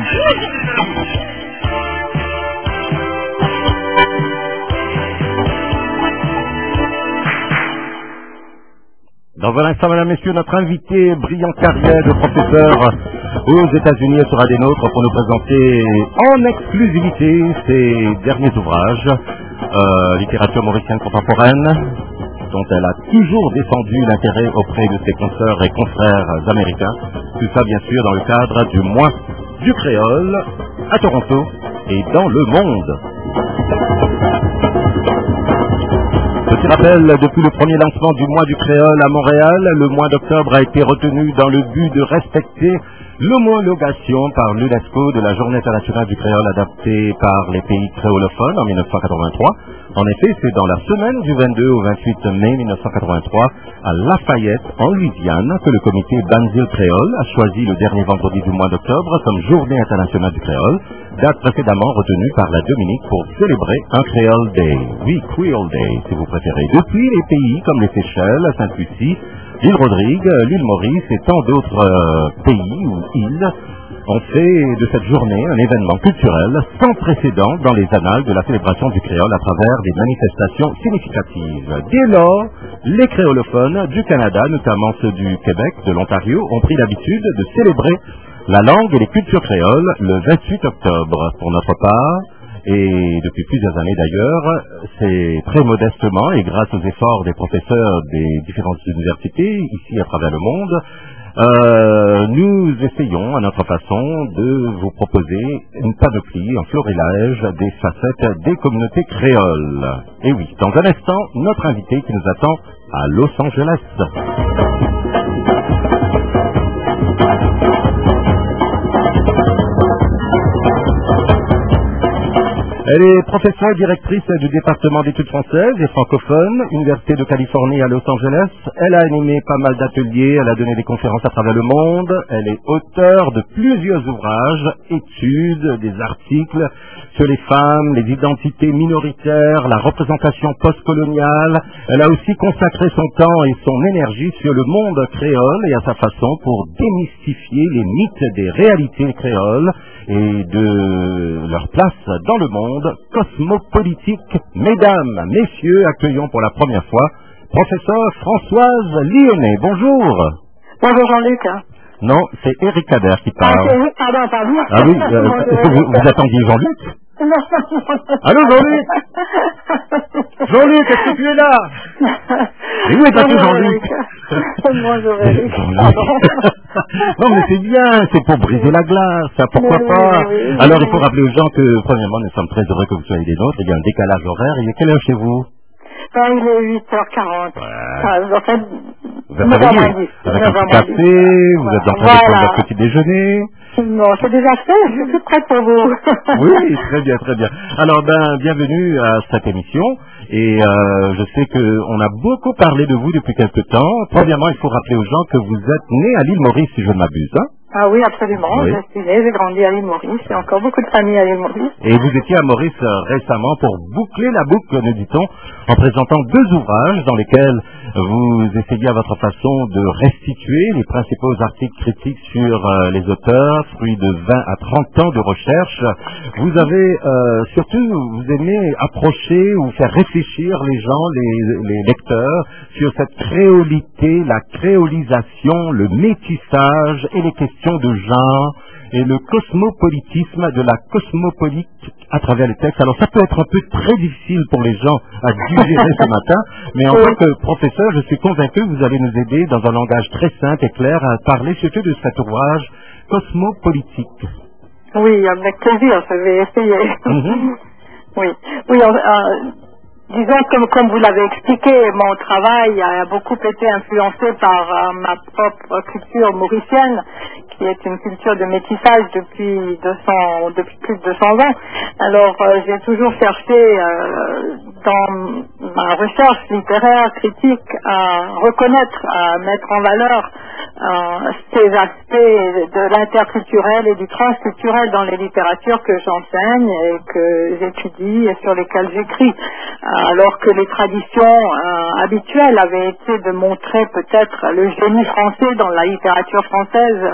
Speaker 6: Dans un instant, mesdames, messieurs, notre invité, brillant carrière de professeur aux États-Unis, sera des nôtres pour nous présenter en exclusivité ses derniers ouvrages, littérature mauricienne contemporaine, dont elle a toujours défendu l'intérêt auprès de ses consoeurs et confrères américains. Tout ça, bien sûr, dans le cadre du mois du créole à Toronto et dans le monde. Petit rappel, depuis le premier lancement du mois du créole à Montréal, le mois d'octobre a été retenu dans le but de respecter l'homologation par l'UNESCO de la Journée internationale du créole adaptée par les pays créolophones en 1983. En effet, c'est dans la semaine du 22 au 28 mai 1983 à Lafayette, en Louisiane, que le comité Banzil Créole a choisi le dernier vendredi du mois d'octobre comme Journée internationale du créole, date précédemment retenue par la Dominique pour célébrer un Creole Day. Oui, Creole Day, si vous préférez. Depuis, les pays comme les Seychelles, Sainte-Lucie, l'île Rodrigue, l'île Maurice et tant d'autres pays ou îles On fait de cette journée un événement culturel sans précédent dans les annales de la célébration du créole à travers des manifestations significatives. Dès lors, les créolophones du Canada, notamment ceux du Québec, de l'Ontario, ont pris l'habitude de célébrer la langue et les cultures créoles le 28 octobre. Pour notre part, et depuis plusieurs années d'ailleurs, c'est très modestement et grâce aux efforts des professeurs des différentes universités ici à travers le monde, nous essayons à notre façon de vous proposer une panoplie, un florilège des facettes des communautés créoles. Et oui, dans un instant, notre invité qui nous attend à Los Angeles. Elle est professeure directrice du département d'études françaises et francophones, Université de Californie à Los Angeles. Elle a animé pas mal d'ateliers, elle a donné des conférences à travers le monde. Elle est auteure de plusieurs ouvrages, études, des articles sur les femmes, les identités minoritaires, la représentation postcoloniale. Elle a aussi consacré son temps et son énergie sur le monde créole et à sa façon pour démystifier les mythes des réalités créoles et de leur place dans le monde cosmopolitique. Mesdames, messieurs, accueillons pour la première fois professeur Françoise Lyonnais. Bonjour.
Speaker 10: Bonjour Jean-Luc.
Speaker 6: Non, c'est Éric Kader qui parle.
Speaker 10: Pardon.
Speaker 6: Ah oui, vous attendiez Jean-Luc? Allô Jean-Luc? Jean-Luc, est-ce que tu es là? Et où est passé Jean-Luc?
Speaker 10: Bonjour Éric.
Speaker 6: Non mais c'est bien, c'est pour briser la glace, ça, pourquoi pas? Alors il faut rappeler aux gens que, premièrement, nous sommes très heureux que vous soyez des nôtres, il y a un décalage horaire, il est quelle heure chez vous?
Speaker 10: Il est 8h40. En fait,
Speaker 6: vous êtes réveillé avec un petit café, vous êtes en train de prendre votre petit déjeuner.
Speaker 10: Non, c'est déjà fait, je suis toute prête pour vous.
Speaker 6: Oui, très bien, très bien. Alors, bienvenue à cette émission. Et je sais qu'on a beaucoup parlé de vous depuis quelque temps. Premièrement, il faut rappeler aux gens que vous êtes né à l'île Maurice, si je ne m'abuse. Hein?
Speaker 10: Ah oui, absolument. Oui. Je suis né, j'ai grandi à l'île Maurice. J'ai encore beaucoup de familles à l'île Maurice.
Speaker 6: Et vous étiez à Maurice récemment pour boucler la boucle, nous dit-on, en présentant deux ouvrages dans lesquels vous essayez à votre façon de restituer les principaux articles critiques sur les auteurs, fruits de 20 à 30 ans de recherche. Vous avez surtout, vous aimez approcher ou faire réfléchir les gens, les lecteurs, sur cette créolité, la créolisation, le métissage et les questions de genre et le cosmopolitisme de la cosmopolite à travers les textes. Alors ça peut être un peu très difficile pour les gens à digérer ce matin, mais en tant que professeur, je suis convaincu que vous allez nous aider dans un langage très simple et clair à parler surtout de cet ouvrage cosmopolitique.
Speaker 10: Oui, avec plaisir, je vais essayer. Oui, disons, comme vous l'avez expliqué, mon travail a beaucoup été influencé par ma propre culture mauricienne, qui est une culture de métissage depuis plus de 200 ans. Alors, j'ai toujours cherché dans ma recherche littéraire, critique, à reconnaître, à mettre en valeur ces aspects de l'interculturel et du transculturel dans les littératures que j'enseigne et que j'étudie et sur lesquelles j'écris. Alors que les traditions habituelles avaient été de montrer peut-être le génie français dans la littérature française,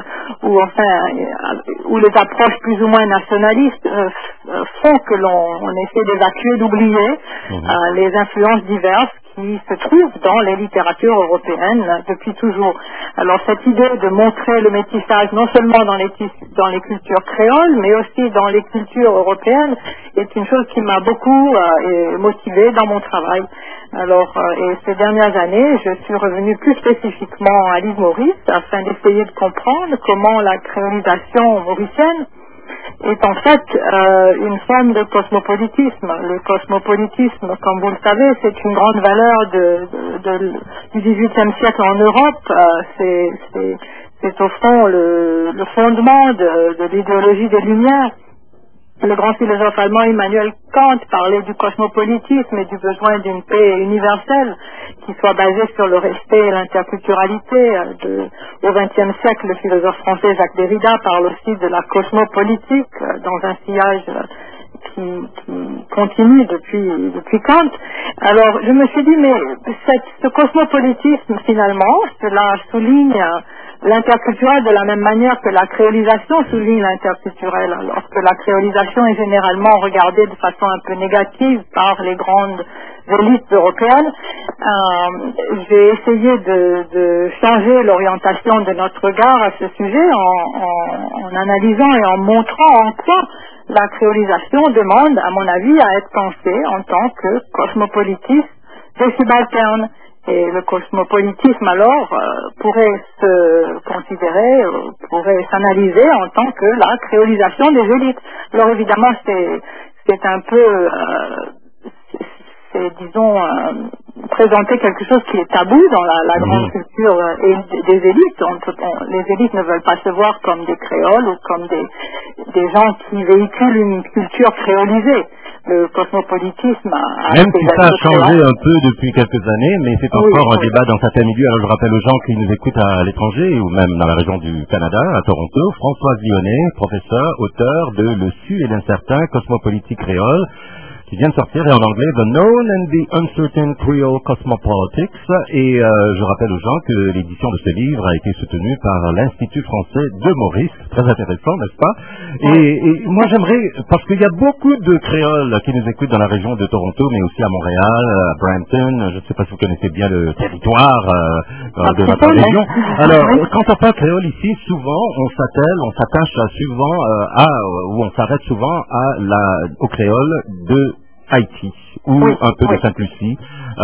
Speaker 10: où les approches plus ou moins nationalistes font que l'on essaie d'évacuer, d'oublier les influences diverses qui se trouvent dans les littératures européennes depuis toujours. Alors cette idée de montrer le métissage non seulement dans les cultures créoles, mais aussi dans les cultures européennes, est une chose qui m'a beaucoup motivée dans mon travail. Alors, et ces dernières années, je suis revenue plus spécifiquement à l'île Maurice afin d'essayer de comprendre comment la créolisation mauricienne est en fait une forme de cosmopolitisme. Le cosmopolitisme, comme vous le savez, c'est une grande valeur du XVIIIe siècle en Europe. C'est au fond le fondement de l'idéologie des Lumières. Le grand philosophe allemand Immanuel Kant parlait du cosmopolitisme et du besoin d'une paix universelle qui soit basée sur le respect et l'interculturalité. Au XXe siècle, le philosophe français Jacques Derrida parle aussi de la cosmopolitique dans un sillage continue depuis Kant. Alors je me suis dit, mais ce cosmopolitisme finalement, cela souligne l'interculturel de la même manière que la créolisation souligne l'interculturel, alors que la créolisation est généralement regardée de façon un peu négative par les grandes élites européennes. J'ai essayé de changer l'orientation de notre regard à ce sujet en analysant et en montrant en quoi la créolisation demande, à mon avis, à être pensée en tant que cosmopolitisme des subalternes. Et le cosmopolitisme, alors, pourrait se considérer, pourrait s'analyser en tant que la créolisation des élites. Alors évidemment, c'est un peu, disons, présenter quelque chose qui est tabou dans la grande culture des élites. Les élites ne veulent pas se voir comme des créoles ou comme des gens qui véhiculent une culture créolisée. Le cosmopolitisme
Speaker 6: même si ça a changé un peu depuis quelques années, mais c'est encore un débat dans certains milieux. Alors je rappelle aux gens qui nous écoutent à l'étranger ou même dans la région du Canada, à Toronto, Françoise Lyonnais, professeur, auteur de Le Su et l'Incertain, Cosmopolitique créole, qui vient de sortir, et en anglais, The Known and the Uncertain Creole Cosmopolitics. Et je rappelle aux gens que l'édition de ce livre a été soutenue par l'Institut français de Maurice. Très intéressant, n'est-ce pas? Et moi j'aimerais, parce qu'il y a beaucoup de créoles qui nous écoutent dans la région de Toronto, mais aussi à Montréal, à Brampton. Je ne sais pas si vous connaissez bien le territoire de notre région. Alors, quand on parle créole ici, souvent on s'attache souvent ou on s'arrête souvent au créole de Haïti ou un peu de Sainte-Lucie,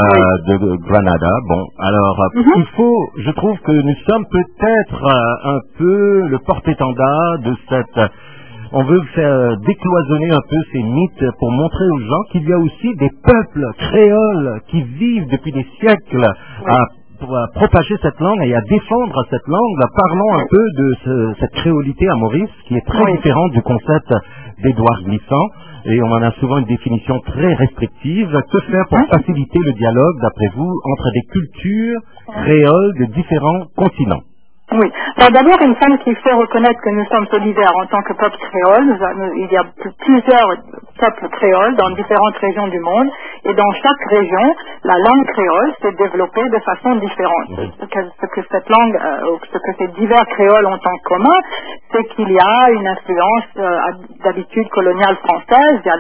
Speaker 6: de Granada. Bon, alors je trouve que nous sommes peut-être un peu le porte-étendard de cette. On veut faire décloisonner un peu ces mythes pour montrer aux gens qu'il y a aussi des peuples créoles qui vivent depuis des siècles à propager cette langue et à défendre cette langue. Parlons un peu de cette créolité à Maurice qui est très différente du concept d'Édouard Glissant. Et on en a souvent une définition très restrictive. Que faire pour faciliter le dialogue, d'après vous, entre des cultures créoles de différents continents?
Speaker 10: Oui. Alors d'abord, il me semble qu'il faut reconnaître que nous sommes solidaires en tant que peuple créole. Il y a plusieurs peuples créoles dans différentes régions du monde, et dans chaque région, la langue créole s'est développée de façon différente. Ce que cette langue, ce que ces divers créoles ont en commun, c'est qu'il y a une influence d'habitude coloniale française, il y a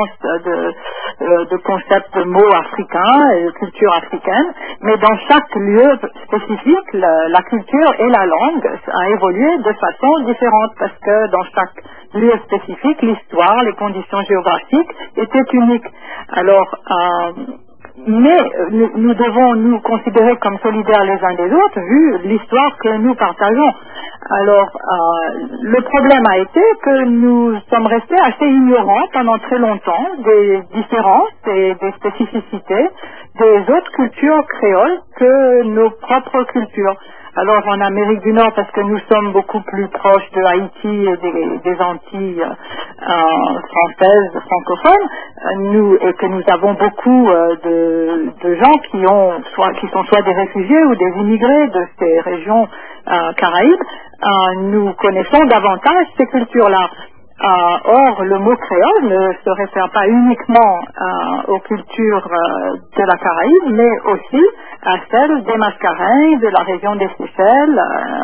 Speaker 10: l'influence de concepts de mots africains et de culture africaine, mais dans chaque lieu spécifique, la culture et la langue a évolué de façon différente, parce que dans chaque lieu spécifique, l'histoire, les conditions géographiques étaient uniques. Alors, mais nous devons nous considérer comme solidaires les uns des autres, vu l'histoire que nous partageons. Alors, le problème a été que nous sommes restés assez ignorants pendant très longtemps des différences et des spécificités des autres cultures créoles que nos propres cultures. Alors en Amérique du Nord, parce que nous sommes beaucoup plus proches de Haïti et des Antilles françaises, francophones, et que nous avons beaucoup de gens qui sont soit des réfugiés ou des immigrés de ces régions Caraïbes, nous connaissons davantage ces cultures-là. Or, le mot créole ne se réfère pas uniquement aux cultures de la Caraïbe, mais aussi à celles des Mascareignes, de la région des Seychelles,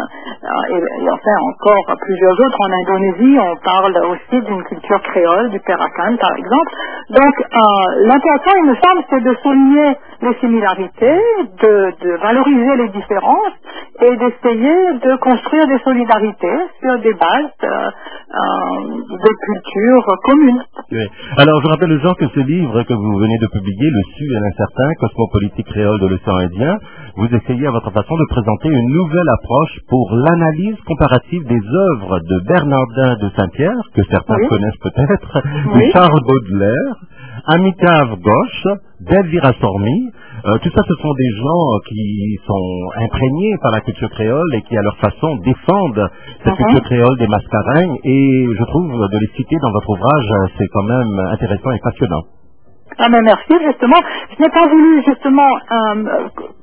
Speaker 10: et enfin encore plusieurs autres. En Indonésie, on parle aussi d'une culture créole, du Peranakan par exemple. Donc, l'important, il me semble, c'est de souligner les similarités, de valoriser les différences et d'essayer de construire des solidarités sur des bases de cultures communes.
Speaker 6: Oui. Alors, je rappelle aux gens que ce livre que vous venez de publier, Le Su et l'Incertain, Cosmopolitique créole de l'océan Indien, vous essayez à votre façon de présenter une nouvelle approche pour l'analyse comparative des œuvres de Bernardin de Saint-Pierre, que certains connaissent peut-être, de Charles Baudelaire, Amitav Ghosh, d'Elvira Sormi. Tout ça, ce sont des gens qui sont imprégnés par la culture créole et qui, à leur façon, défendent cette culture créole des Mascareignes. Et je trouve de les citer dans votre ouvrage, c'est quand même intéressant et passionnant.
Speaker 10: Ah mais merci, justement. Je n'ai pas voulu, justement,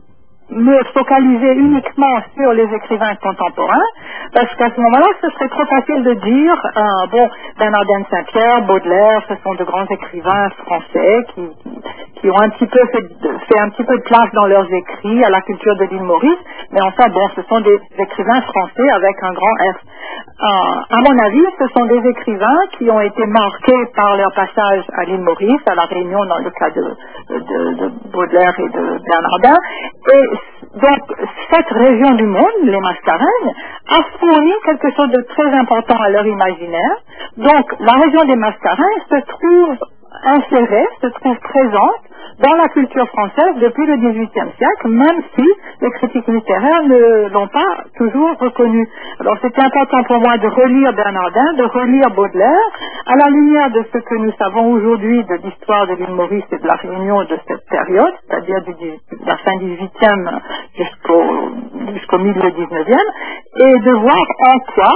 Speaker 10: me focaliser uniquement sur les écrivains contemporains, parce qu'à ce moment-là, ce serait trop facile de dire, Bernardin de Saint-Pierre, Baudelaire, ce sont de grands écrivains français qui ont un petit peu fait un petit peu de place dans leurs écrits à la culture de l'île Maurice, mais enfin bon, ce sont des écrivains français avec un grand F. À mon avis, ce sont des écrivains qui ont été marqués par leur passage à l'île Maurice, à la Réunion dans le cas de Baudelaire et de Bernardin, et donc cette région du monde, les Mascareignes, a fourni quelque chose de très important à leur imaginaire. Donc la région des Mascareignes se trouve insérée, se trouve présente dans la culture française depuis le XVIIIe siècle, même si les critiques littéraires ne l'ont pas toujours reconnu. Alors c'était important pour moi de relire Bernardin, de relire Baudelaire, à la lumière de ce que nous savons aujourd'hui de l'histoire de l'île Maurice et de la Réunion de cette période, c'est-à-dire de la fin XVIIIe jusqu'au milieu XIXe, et de voir en quoi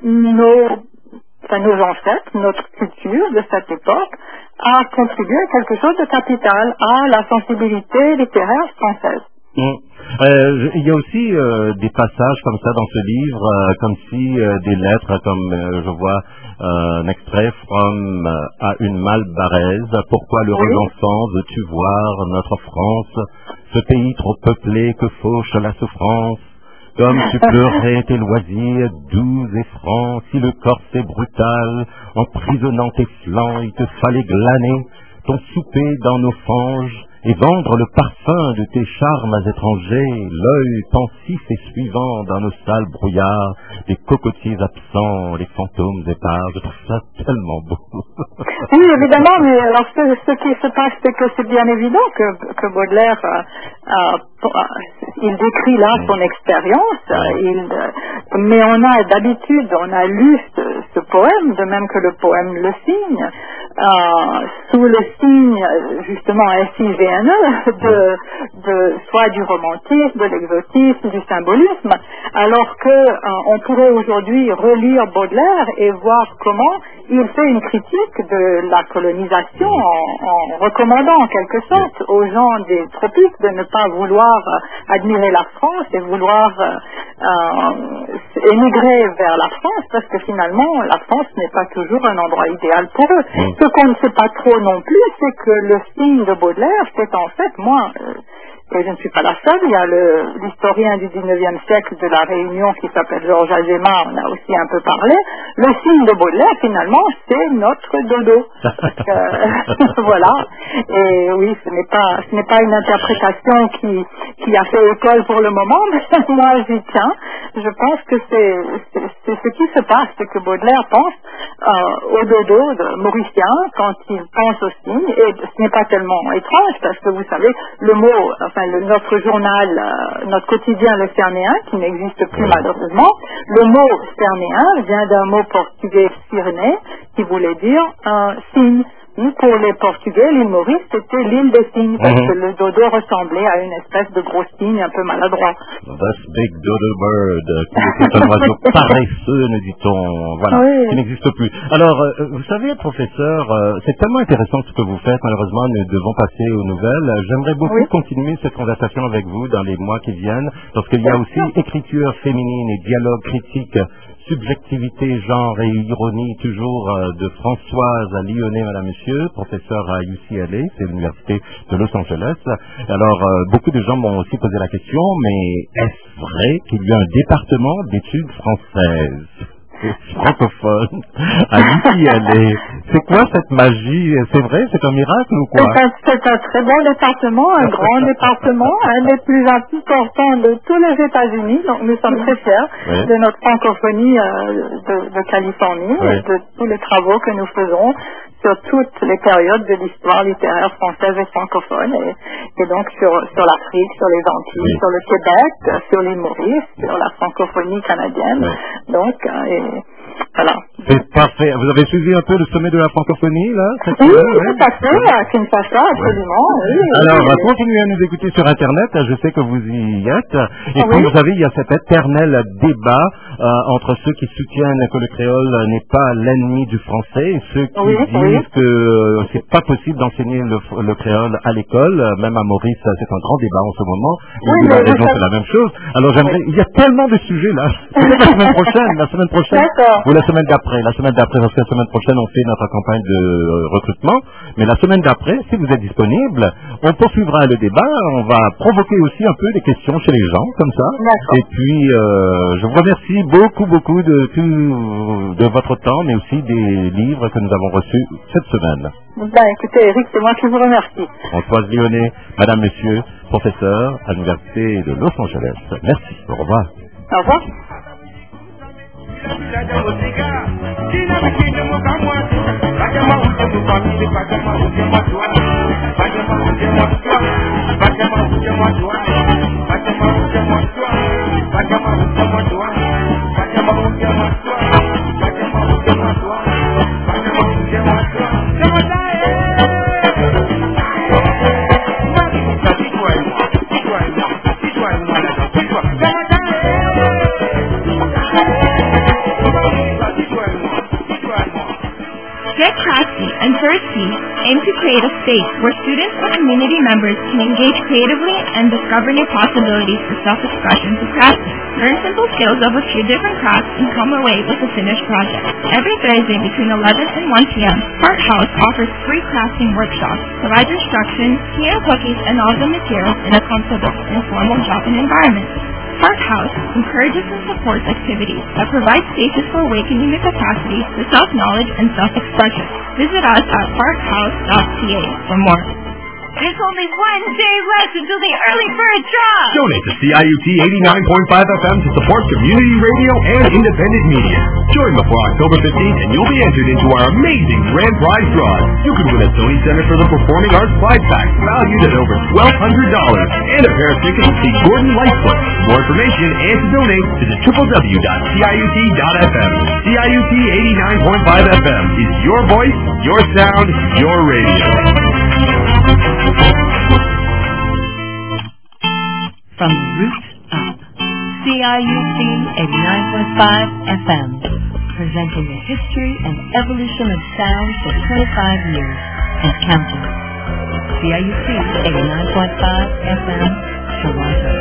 Speaker 10: nos ancêtres, notre culture de cette époque, a contribué à quelque chose de capital à la sensibilité littéraire française.
Speaker 6: Il y a aussi des passages comme ça dans ce livre, comme si des lettres, comme je vois un extrait from à une Malbaraise. Pourquoi l'heureux enfant veux-tu voir notre France, ce pays trop peuplé que fauche la souffrance? Comme tu pleurais tes loisirs doux et francs, si le corset brutal, emprisonnant tes flancs, il te fallait glaner ton souper dans nos fanges et vendre le parfum de tes charmes étrangers, l'œil pensif et suivant dans nos sales brouillards, les cocotiers absents, les fantômes épars. Je trouve ça tellement beau.
Speaker 10: Oui, évidemment, mais alors ce qui se passe, c'est que c'est bien évident que Baudelaire, il décrit là son expérience, mais on a lu ce poème, de même que le poème le signe, sous le signe, justement, SIGNE, soit du romantisme, de l'exotisme, du symbolisme, alors que on pourrait aujourd'hui relire Baudelaire et voir comment il fait une critique de la colonisation en recommandant en quelque sorte aux gens des tropiques de ne pas vouloir admirer la France et vouloir émigrer vers la France, parce que finalement la France n'est pas toujours un endroit idéal pour eux. Ce qu'on ne sait pas trop non plus, c'est que le signe de Baudelaire, c'est en fait, moi, et je ne suis pas la seule, il y a l'historien du 19e siècle de la Réunion qui s'appelle Georges Azéma, on a aussi un peu parlé. Le signe de Baudelaire, finalement, c'est notre dodo. Voilà. Et oui, ce n'est pas une interprétation qui a fait école pour le moment, mais moi j'y tiens. Je pense que c'est ce qui se passe, c'est que Baudelaire pense au dodo mauricien quand il pense au signe, et ce n'est pas tellement étrange parce que vous savez, le mot, notre journal, notre quotidien, le Cernéen, qui n'existe plus malheureusement, le mot Cernéen vient d'un mot portugais cirné, qui voulait dire un signe. Pour les Portugais, l'île Maurice, c'était l'île des cygnes, parce que le dodo ressemblait à une espèce de gros cygne un peu maladroit.
Speaker 6: This big dodo bird, qui est un oiseau paresseux, nous dit-on, voilà, qui n'existe plus. Alors, vous savez, professeur, c'est tellement intéressant ce que vous faites, malheureusement, nous devons passer aux nouvelles. J'aimerais beaucoup continuer cette conversation avec vous dans les mois qui viennent, parce qu'il y a aussi écriture féminine et dialogue critique, subjectivité, genre et ironie, toujours de Françoise Lyonnais, madame, monsieur, professeur à UCLA, c'est l'université de Los Angeles. Alors, beaucoup de gens m'ont aussi posé la question, mais est-ce vrai qu'il y a un département d'études françaises francophone à UCLA? C'est quoi cette magie? C'est vrai? C'est un miracle ou quoi?
Speaker 10: C'est un très bon département, un grand département, un des plus importants de tous les États-Unis. Donc nous sommes très fiers de notre francophonie de Californie et de tous les travaux que nous faisons sur toutes les périodes de l'histoire littéraire française et francophone, et donc sur l'Afrique, sur les Antilles, sur le Québec, sur l'île Maurice, sur la francophonie canadienne. Donc, Voilà.
Speaker 6: C'est parfait. Vous avez suivi un peu le sommet de la francophonie, là
Speaker 10: Oui, tout à fait, à Kinshasa, absolument. Oui,
Speaker 6: alors, continuez à nous écouter sur Internet. Je sais que vous y êtes. Et comme vous savez, il y a cet éternel débat entre ceux qui soutiennent que le créole n'est pas l'ennemi du français et ceux qui disent que c'est pas possible d'enseigner le créole à l'école. Même à Maurice, c'est un grand débat en ce moment. Et la raison, c'est la même chose. Alors, il y a tellement de sujets, là. La semaine prochaine, ou la semaine d'après. La semaine d'après, parce que la semaine prochaine, on fait notre campagne de recrutement. Mais la semaine d'après, si vous êtes disponible, on poursuivra le débat. On va provoquer aussi un peu des questions chez les gens, comme ça. Et puis, je vous remercie beaucoup de votre temps, mais aussi des livres que nous avons reçus cette semaine.
Speaker 10: Écoutez, Eric, c'est moi qui vous remercie.
Speaker 6: Françoise Lyonnais, madame, monsieur, professeur à l'Université de Los Angeles. Merci. Au revoir.
Speaker 10: Au revoir.
Speaker 11: Get Crafty and Thirsty aim to create a space where students and community members can engage creatively and discover new possibilities for self-expression through crafting. Learn simple skills of a few different crafts and come away with a finished project. Every Thursday between 11 and 1 p.m., Park House offers free crafting workshops, provides instruction, tea and cookies, and all the materials in a comfortable, informal shopping environment. Park House encourages and supports activities that provide spaces for awakening the capacity for self-knowledge and self-expression. Visit us at parkhouse.ca for more.
Speaker 12: There's only one day left until the early bird drop.
Speaker 2: Donate to CIUT 89.5 FM to support community radio and independent media. Join before October 15th and you'll be entered into our amazing grand prize draws. You can win a Sony Center for the Performing Arts Pride Pack valued at over $1,200 and a pair of tickets to see Gordon Lightfoot. For more information and to donate, visit www.ciut.fm. CIUT 89.5 FM is your voice, your sound, your radio.
Speaker 7: From the roots up, CIUT 89.5 FM, presenting the history and evolution of sound for 25 years and counting. CIUT 89.5 FM, Toronto.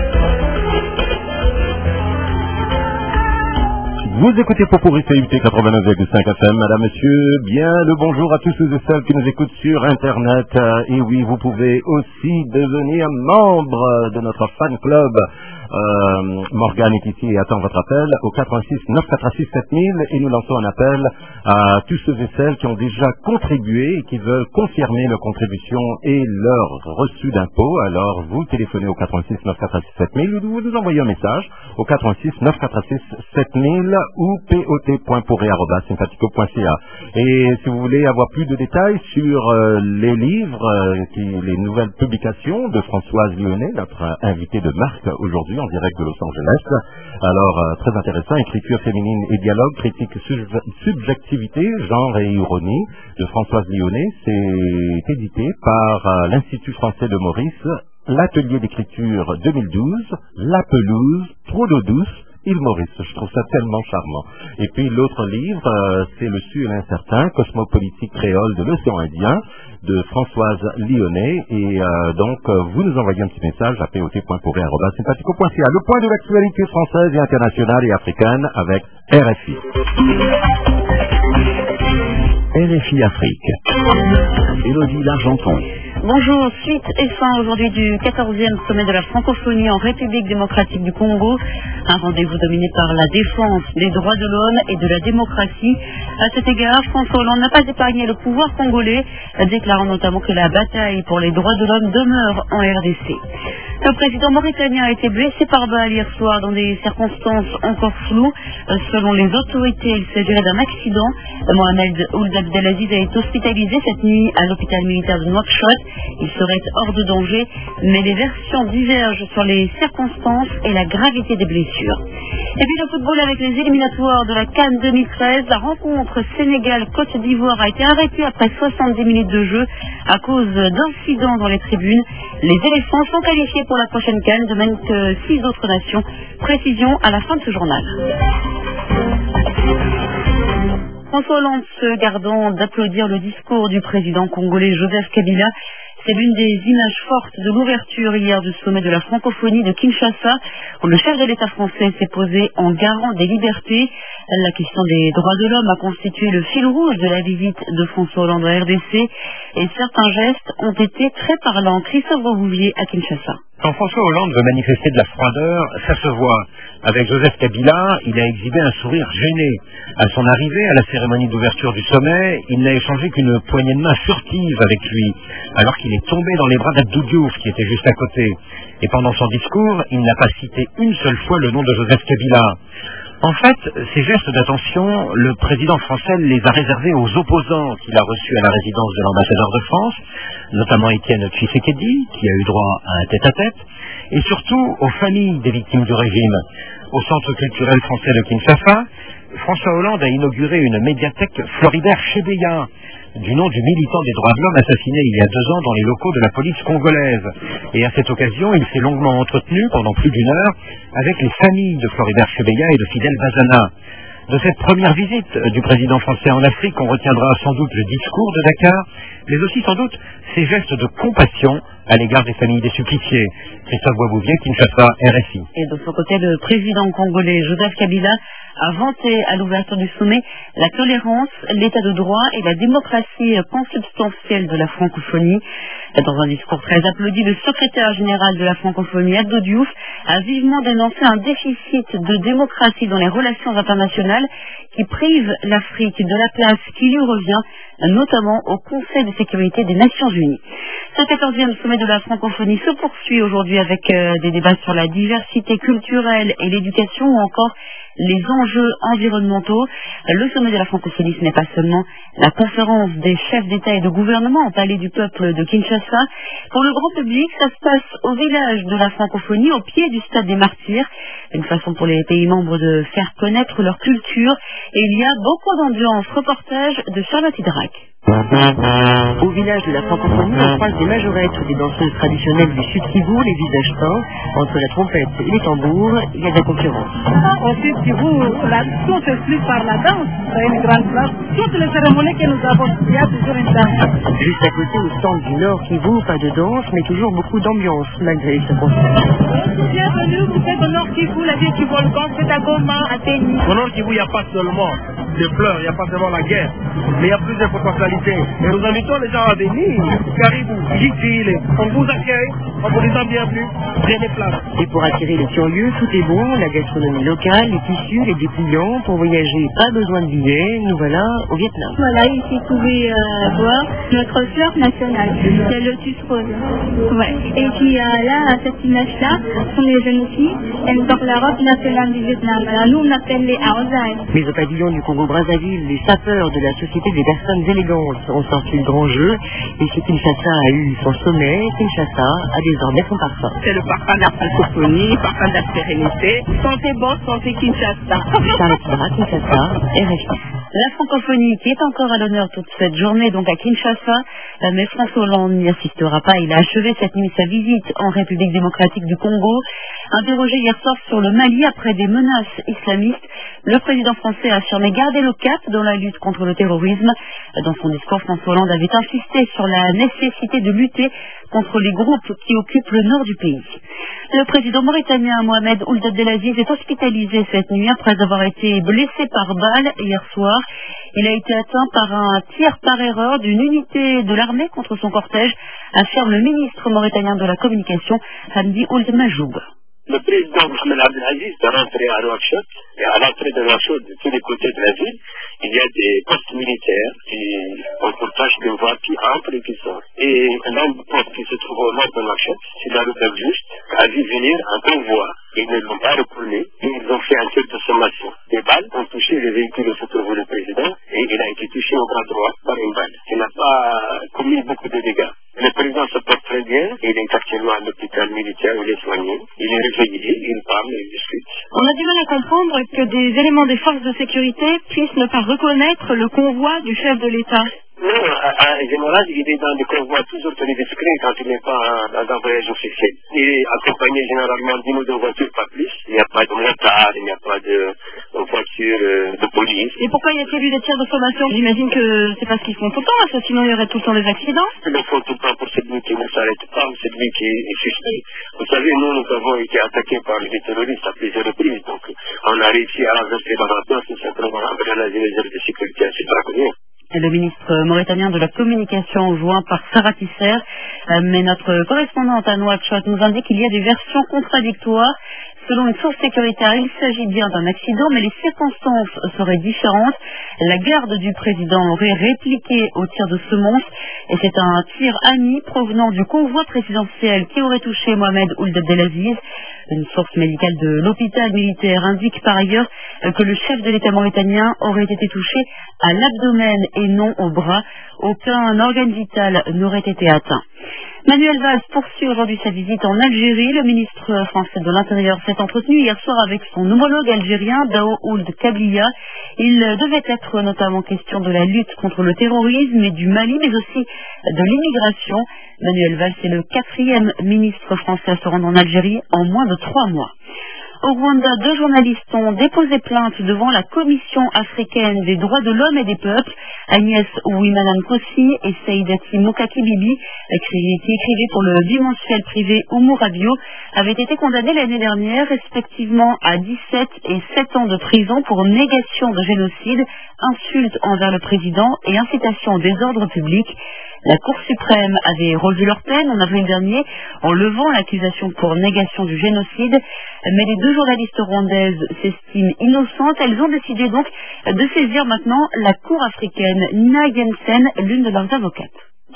Speaker 6: Vous écoutez Popuri CIUT 89,5 FM. Madame, monsieur, bien le bonjour à tous ceux et celles qui nous écoutent sur Internet. Et oui, vous pouvez aussi devenir membre de notre fan club. Morgane est ici et attend votre appel au 86 946 7000 et nous lançons un appel à tous ceux et celles qui ont déjà contribué et qui veulent confirmer leur contribution et leur reçu d'impôt. Alors vous téléphonez au 86 946 7000 ou vous nous envoyez un message au 86 946 7000 ou pot.pourré@sympathico.ca. Et si vous voulez avoir plus de détails sur les livres, les nouvelles publications de Françoise Lyonnais, notre invitée de marque aujourd'hui en direct de Los Angeles. Alors, très intéressant, écriture féminine et dialogue, critique subjectivité, genre et ironie de Françoise Lyonnais. C'est édité par l'Institut français de Maurice, l'atelier d'écriture 2012, La pelouse, Trop d'eau douce, Île Maurice. Je trouve ça tellement charmant. Et puis l'autre livre, c'est Le Su et l'Incertain, cosmopolitique créole de l'océan Indien, de Françoise Lyonnais. Et donc, vous nous envoyez un petit message à pot.pourré@sympathico.ca. Le point de l'actualité française et internationale et africaine avec RFI.
Speaker 9: RFI Afrique. Élodie Largenton.
Speaker 13: Bonjour, suite et fin aujourd'hui du 14e sommet de la francophonie en République démocratique du Congo, un rendez-vous dominé par la défense des droits de l'homme et de la démocratie. À cet égard, François Hollande n'a pas épargné le pouvoir congolais, déclarant notamment que la bataille pour les droits de l'homme demeure en RDC. Le président mauritanien a été blessé par balle hier soir dans des circonstances encore floues. Selon les autorités, il s'agirait d'un accident. Mohamed Ould Abdelaziz a été hospitalisé cette nuit à l'hôpital militaire de Nouakchott. Il serait hors de danger, mais les versions divergent sur les circonstances et la gravité des blessures. Et puis le football avec les éliminatoires de la CAN 2013. La rencontre Sénégal-Côte d'Ivoire a été arrêtée après 70 minutes de jeu à cause d'incidents dans les tribunes. Les éléphants sont qualifiés pour la prochaine CAN, de même que 6 autres nations. Précision à la fin de ce journal. François Hollande se gardant d'applaudir le discours du président congolais Joseph Kabila. C'est l'une des images fortes de l'ouverture hier du sommet de la francophonie de Kinshasa, où le chef de l'État français s'est posé en garant des libertés. La question des droits de l'homme a constitué le fil rouge de la visite de François Hollande à RDC, et certains gestes ont été très parlants. Christophe Beaubouvier à Kinshasa.
Speaker 14: Quand François Hollande veut manifester de la froideur, ça se voit. Avec Joseph Kabila, il a exhibé un sourire gêné. À son arrivée à la cérémonie d'ouverture du sommet, il n'a échangé qu'une poignée de main furtive avec lui, alors qu'il est tombé dans les bras d'Abdou Diouf, qui était juste à côté. Et pendant son discours, il n'a pas cité une seule fois le nom de Joseph Kabila. En fait, ces gestes d'attention, le président français les a réservés aux opposants qu'il a reçus à la résidence de l'ambassadeur de France, notamment Étienne Tshisekedi, qui a eu droit à un tête-à-tête, et surtout aux familles des victimes du régime. Au Centre culturel français de Kinshasa, François Hollande a inauguré une médiathèque Floribert Chebeya, du nom du militant des droits de l'homme assassiné il y a 2 ans dans les locaux de la police congolaise. Et à cette occasion, il s'est longuement entretenu pendant plus d'1 heure avec les familles de Floribert Chebeya et de Fidel Bazana. De cette première visite du président français en Afrique, on retiendra sans doute le discours de Dakar, mais aussi sans doute ses gestes de compassion à l'égard des familles des suppliciés. Christophe Boisbouvier, Kinshasa, RFI.
Speaker 13: Et de son côté, le président congolais Joseph Kabila a vanté à l'ouverture du sommet la tolérance, l'état de droit et la démocratie consubstantielle de la francophonie. Dans un discours très applaudi, le secrétaire général de la francophonie, Abdou Diouf, a vivement dénoncé un déficit de démocratie dans les relations internationales qui prive l'Afrique de la place qui lui revient, notamment au Conseil de sécurité des Nations Unies. Ce 14e sommet de la francophonie se poursuit aujourd'hui avec des débats sur la diversité culturelle et l'éducation, ou encore les enjeux environnementaux. Le sommet de la francophonie, ce n'est pas seulement la conférence des chefs d'État et de gouvernement au Palais du Peuple de Kinshasa. Pour le grand public, ça se passe au village de la francophonie, au pied du Stade des Martyrs. Une façon pour les pays membres de faire connaître leur culture. Et il y a beaucoup d'ambiance. Reportage de Charlotte Hydrac.
Speaker 15: Au village de la francophonie, on croise des majorettes ou des danseuses traditionnelles du Sud Kivu, les visages peints. Entre la trompette et les tambours, il y a de la concurrence.
Speaker 16: Au Sud Kivu, tout s'explique par la danse. C'est une grande place. Toutes les cérémonies que nous avons, il y a toujours une danse.
Speaker 15: Juste à côté, au stand du Nord Kivu, pas de danse, mais toujours beaucoup d'ambiance, malgré les circonstances.
Speaker 16: Bienvenue, vous êtes au Nord Kivu, la ville du volcan, c'est à Goma, à Téni.
Speaker 4: Au Nord Kivu, il n'y a pas seulement des fleurs, il n'y a pas seulement la guerre, mais il y a plus de potentialités. Et nous invitons les gens à venir. Caribou, Gitile, on vous accueille, on vous disant bienvenue, prenez place.
Speaker 15: Et pour attirer les curieux, tout est bon, la gastronomie locale, les tissus, les dépliants. Pour voyager, pas besoin de billets, nous voilà au Vietnam.
Speaker 17: Voilà, ici vous pouvez voir notre fleur nationale, c'est le lotus rose. Ouais. Et puis là, cette image-là, sont les jeunes filles, elles portent la robe nationale du Vietnam. Alors nous, on appelle les Aozai.
Speaker 15: Mais au pavillon du Congo-Brazzaville, les sapeurs de la Société des personnes élégantes ont sorti le grand jeu, et si Kinshasa a eu son sommet, Kinshasa a désormais son parfum.
Speaker 16: C'est le parfum de la francophonie, parfum de la sérénité. Santé bon, santé Kinshasa.
Speaker 15: Charlotte Hydrac, Kinshasa, RFI.
Speaker 13: La francophonie qui est encore à l'honneur toute cette journée, donc à Kinshasa, mais François Hollande n'y assistera pas. Il a achevé cette nuit sa visite en République démocratique du Congo. Interrogé hier soir sur le Mali après des menaces islamistes, le président français a affirmé garder le cap dans la lutte contre le terrorisme. Dans son discours, François Hollande avait insisté sur la nécessité de lutter contre les groupes qui occupent le nord du pays. Le président mauritanien Mohamed Ould Abdelaziz est hospitalisé cette nuit après avoir été blessé par balle hier soir. Il a été atteint par un tir par erreur d'une unité de l'armée contre son cortège, affirme le ministre mauritanien de la communication, Hamdi Ould Majoub.
Speaker 18: Le président Mohamed Abdelaziz est rentré à Nouakchott, et à l'entrée de Nouakchott, de tous les côtés de la ville, il y a des postes militaires qui ont pour tâche de voir qui entre et qui sort. Et l'un des postes qui se trouve au nord de Nouakchott, c'est la rue Juste, a vu venir un convoi. Ils ne l'ont pas retourné, et ils ont fait un tir de sommation. Les balles ont touché le véhicule où se trouvait le président, et il a été touché au bras droit par une balle. Il n'a pas commis beaucoup de dégâts. Le président directement à l'hôpital militaire où il est soigné. Il est réveillé, il parle, il discute.
Speaker 19: On a du mal à comprendre que des éléments des forces de sécurité puissent ne pas reconnaître le convoi du chef de l'État.
Speaker 18: Non, en général, il est dans des convois toujours très discrets quand il n'est pas dans un voyage officiel. Il est accompagné généralement d'une ou deux voitures, pas plus. Il n'y a pas de motard, il n'y a pas de voiture de police.
Speaker 19: Et pourquoi y a-t-il eu des tirs de sommation? J'imagine que c'est parce qu'ils font tout le temps, parce que sinon il y aurait tout le temps des accidents.
Speaker 18: Ils le font tout le temps pour celui qui ne s'arrête pas, celui qui est suspect. Vous savez, nous avons été attaqués par des terroristes à plusieurs reprises. Donc, on a réussi à renverser la rapporte tout simplement avec la mesure de sécurité assez draconienne.
Speaker 13: Le ministre mauritanien de la communication joint par Sarah Tisser, mais notre correspondante à Nouakchott nous indique qu'il y a des versions contradictoires. Selon une source sécuritaire, il s'agit bien d'un accident, mais les circonstances seraient différentes. La garde du président aurait répliqué au tir de semonce, et c'est un tir ami provenant du convoi présidentiel qui aurait touché Mohamed Ould Abdelaziz. Une source médicale de l'hôpital militaire indique par ailleurs que le chef de l'État mauritanien aurait été touché à l'abdomen et non au bras. Aucun organe vital n'aurait été atteint. Manuel Valls poursuit aujourd'hui sa visite en Algérie. Le ministre français de l'Intérieur s'est entretenu hier soir avec son homologue algérien, Dao Ould Kabliya. Il devait être notamment question de la lutte contre le terrorisme et du Mali, mais aussi de l'immigration. Manuel Valls est le 4e ministre français à se rendre en Algérie en moins de 3 mois. Au Rwanda, 2 journalistes ont déposé plainte devant la Commission africaine des droits de l'homme et des peuples. Agnès Ouimalan Kossi et Saïdati Mokaki Bibi, qui écrivaient pour le bimensuel privé Oumu Radio, avaient été condamnés l'année dernière respectivement à 17 et 7 ans de prison pour négation de génocide, insulte envers le président et incitation au désordre public. La Cour suprême avait relevé leur peine en avril dernier en levant l'accusation pour négation du génocide, mais les 2 journalistes rwandaises s'estiment innocentes. Elles ont décidé donc de saisir maintenant la Cour africaine. Nina Jensen, l'une de leurs avocates.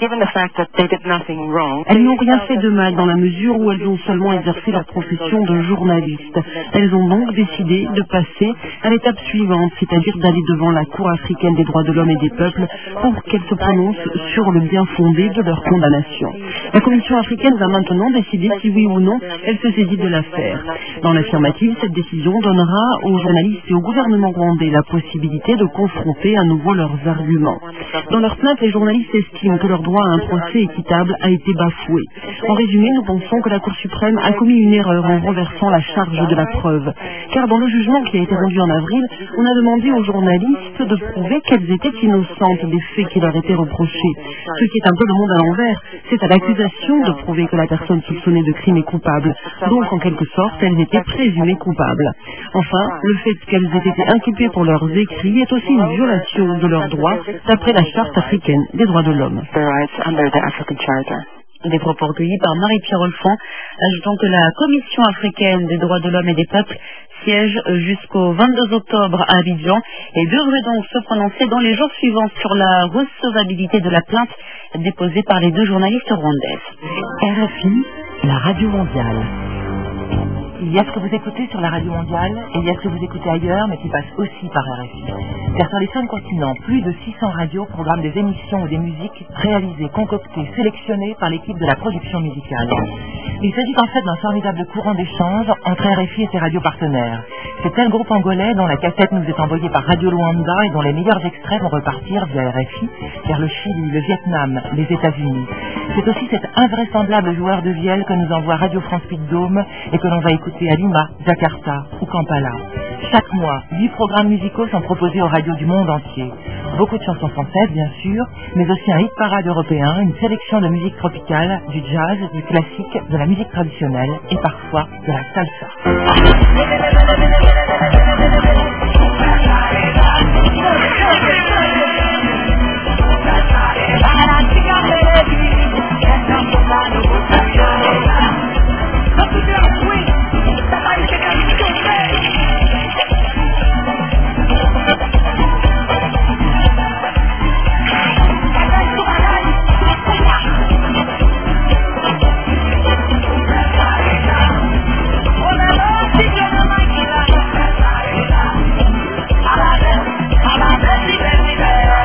Speaker 13: Elles n'ont rien fait de mal dans la mesure où elles ont seulement exercé leur profession de journaliste. Elles ont donc décidé de passer à l'étape suivante, c'est-à-dire d'aller devant la Cour africaine des droits de l'homme et des peuples pour qu'elle se prononce sur le bien fondé de leur condamnation. La Commission africaine va maintenant décider si oui ou non elle se saisit de l'affaire. Dans l'affirmative, cette décision donnera aux journalistes et au gouvernement rwandais la possibilité de confronter à nouveau leurs arguments. Dans leur plainte, les journalistes estiment que leur droit à un procès équitable a été bafoué. En résumé, nous pensons que la Cour suprême a commis une erreur en renversant la charge de la preuve. Car dans le jugement qui a été rendu en avril, on a demandé aux journalistes de prouver qu'elles étaient innocentes des faits qui leur étaient reprochés. Ce qui est un peu le monde à l'envers. C'est à l'accusation de prouver que la personne soupçonnée de crime est coupable. Donc, en quelque sorte, elles étaient présumées coupables. Enfin, le fait qu'elles aient été inculpées pour leurs écrits est aussi une violation de leurs droits d'après la Charte africaine des droits de l'homme. Des propos recueillis par Marie-Pierre Olfan, ajoutant que la Commission africaine des droits de l'homme et des peuples siège jusqu'au 22 octobre à Abidjan et devrait donc se prononcer dans les jours suivants sur la recevabilité de la plainte déposée par les 2 journalistes rwandaises.
Speaker 20: RFI, la radio mondiale. Il y a ce que vous écoutez sur la radio mondiale et il y a ce que vous écoutez ailleurs mais qui passe aussi par RFI. Car sur les 5 continents, plus de 600 radios programment des émissions ou des musiques réalisées, concoctées, sélectionnées par l'équipe de la production musicale. Il s'agit en fait d'un formidable courant d'échange entre RFI et ses radios partenaires. C'est tel groupe angolais dont la cassette nous est envoyée par Radio Luanda et dont les meilleurs extraits vont repartir via RFI vers le Chili, le Vietnam, les États-Unis. C'est aussi cet invraisemblable joueur de vielle que nous envoie Radio France Puy-de-Dôme et que l'on va écouter à Lima, Jakarta ou Kampala. Chaque mois, 8 programmes musicaux sont proposés aux radios du monde entier. Beaucoup de chansons françaises, bien sûr, mais aussi un hit parade européen, une sélection de musique tropicale, du jazz, du classique, de la musique traditionnelle et parfois de la salsa.
Speaker 5: Baby,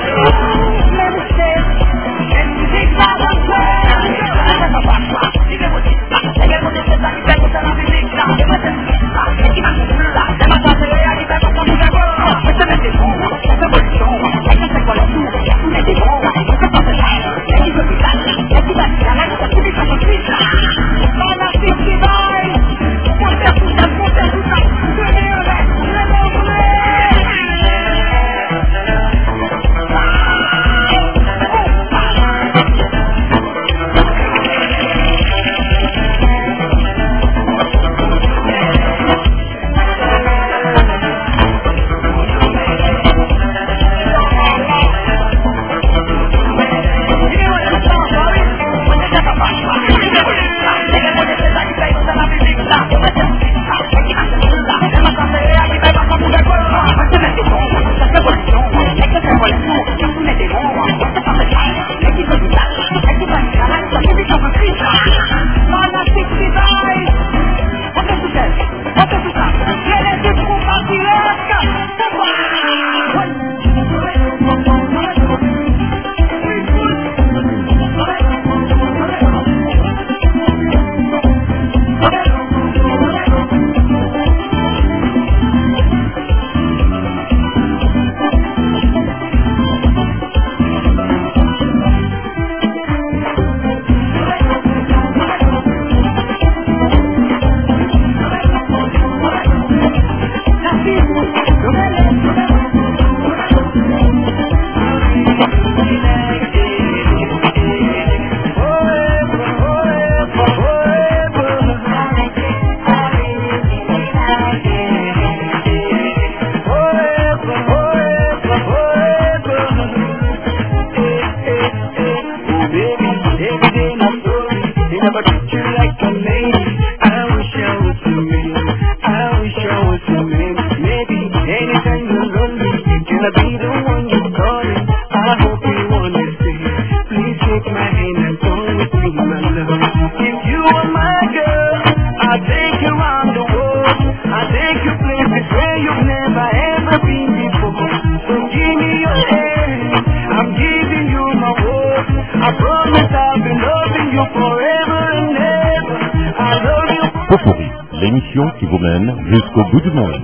Speaker 5: my hand and come with me, my love. If you are my girl, I'll take you around the world. I'll take you places where you've never ever been before. So give me your hand, I'm giving you my word. I promise I'll be loving you forever and ever. I love you.
Speaker 6: Potpourri, l'émission qui vous mène jusqu'au bout du monde.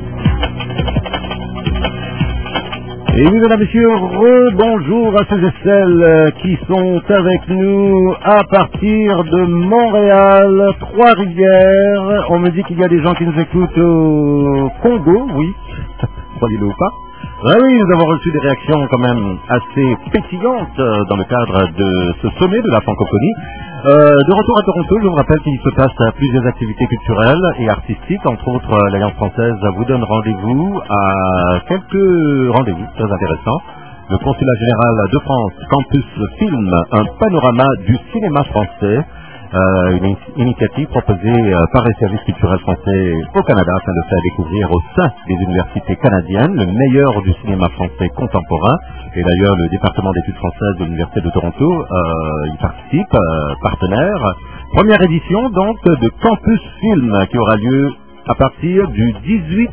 Speaker 6: Et oui, mesdames, messieurs, rebonjour à ceux et celles qui sont avec nous à partir de Montréal, Trois-Rivières. On me dit qu'il y a des gens qui nous écoutent au Congo, oui, croyez-le ou pas. Ah oui, nous avons reçu des réactions quand même assez pétillantes dans le cadre de ce sommet de la francophonie. De retour à Toronto, je vous rappelle qu'il se passe plusieurs activités culturelles et artistiques. Entre autres, l'Alliance française vous donne rendez-vous à quelques rendez-vous très intéressants. Le Consulat général de France Campus Film, un panorama du cinéma français. Une initiative proposée par les services culturels français au Canada afin de faire découvrir au sein des universités canadiennes le meilleur du cinéma français contemporain. Et d'ailleurs, le département d'études françaises de l'Université de Toronto y participe, partenaire. Première édition donc de Campus Film qui aura lieu à partir du 18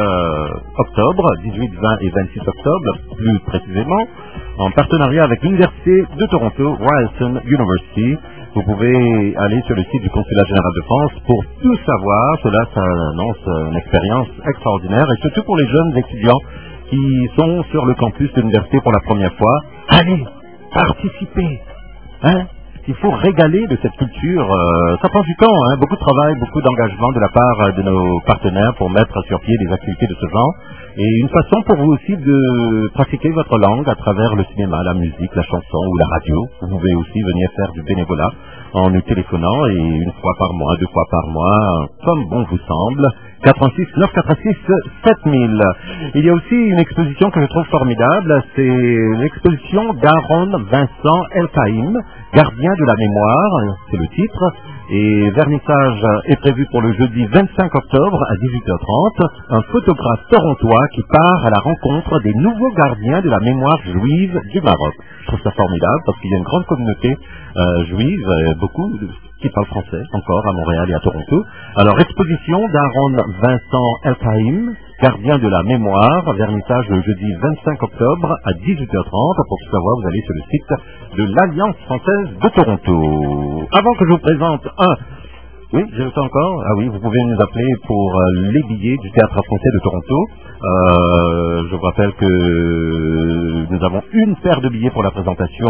Speaker 6: octobre, 18, 20 et 26 octobre, plus précisément, en partenariat avec l'Université de Toronto, Ryerson University. Vous pouvez aller sur le site du Consulat général de France pour tout savoir. Cela, ça annonce une expérience extraordinaire et surtout pour les jeunes étudiants qui sont sur le campus de l'université pour la première fois. Allez, participez, hein? Il faut régaler de cette culture. Ça prend du temps, hein, beaucoup de travail, beaucoup d'engagement de la part de nos partenaires pour mettre sur pied des activités de ce genre. Et une façon pour vous aussi de pratiquer votre langue à travers le cinéma, la musique, la chanson ou la radio. Vous pouvez aussi venir faire du bénévolat en nous téléphonant et une fois par mois, 2 fois par mois, comme bon vous semble. 86 986 7000. Il y a aussi une exposition que je trouve formidable, c'est l'exposition d'Aaron Vincent El-Kaïm, gardien de la mémoire, c'est le titre, et vernissage est prévu pour le jeudi 25 octobre à 18h30, un photographe torontois qui part à la rencontre des nouveaux gardiens de la mémoire juive du Maroc. Je trouve ça formidable parce qu'il y a une grande communauté juive, beaucoup qui parlent français encore à Montréal et à Toronto. Alors, exposition d'Aaron Vincent El-Kaïm, gardien de la mémoire, vernissage le jeudi 25 octobre à 18h30. Pour tout savoir, vous allez sur le site de l'Alliance française de Toronto. Avant que je vous présente Oui, j'ai le temps encore. Ah oui, vous pouvez nous appeler pour les billets du Théâtre français de Toronto. Je vous rappelle que nous avons une paire de billets pour la présentation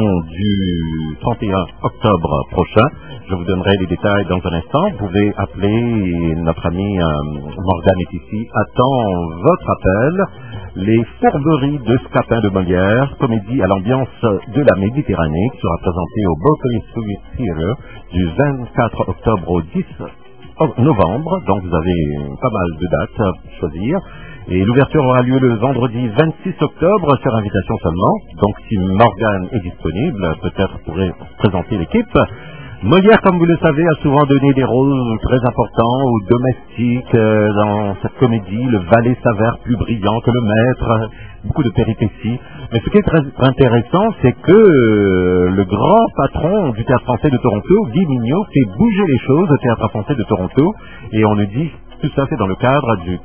Speaker 6: du 31 octobre prochain. Je vous donnerai les détails dans un instant. Vous pouvez appeler, notre ami Morgane est ici, attend votre appel. Les Fourberies de Scapin de Molière, comédie à l'ambiance de la Méditerranée, qui sera présentée au Berkeley Studio Theatre du 24 octobre au 10 novembre. Donc vous avez pas mal de dates à choisir. Et l'ouverture aura lieu le vendredi 26 octobre sur invitation seulement. Donc si Morgane est disponible, peut-être pourrait présenter l'équipe. Molière, comme vous le savez, a souvent donné des rôles très importants aux domestiques dans cette comédie. Le valet s'avère plus brillant que le maître, beaucoup de péripéties. Mais ce qui est très intéressant, c'est que le grand patron du Théâtre français de Toronto, Guy Mignot, fait bouger les choses au Théâtre français de Toronto. Et on nous dit, tout ça c'est dans le cadre du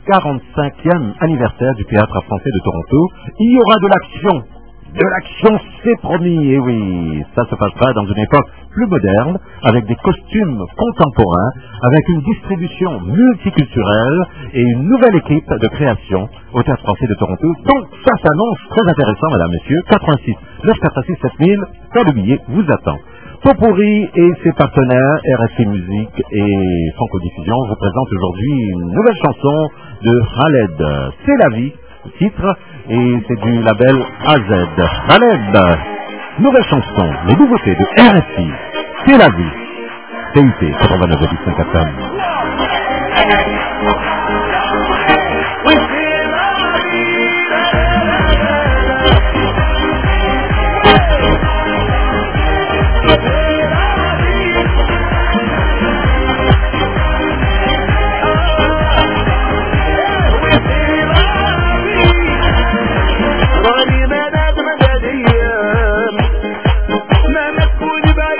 Speaker 6: 45e anniversaire du Théâtre français de Toronto. Il y aura de l'action. De l'action, c'est promis, et oui, ça se passera dans une époque plus moderne, avec des costumes contemporains, avec une distribution multiculturelle et une nouvelle équipe de création au Théâtre français de Toronto. Donc, ça s'annonce très intéressant, mesdames, messieurs. 86 986 7000, quand le billet vous attend. Potpourri et ses partenaires, RFI Musique et Franco-Diffusion, vous présentent aujourd'hui une nouvelle chanson de Khaled. C'est la vie. Titre, et c'est du label AZ. Khaled, nouvelle chanson, les nouveautés de RFI, c'est la vie. TIT 89,5 FM.
Speaker 5: ما مسكوني بعد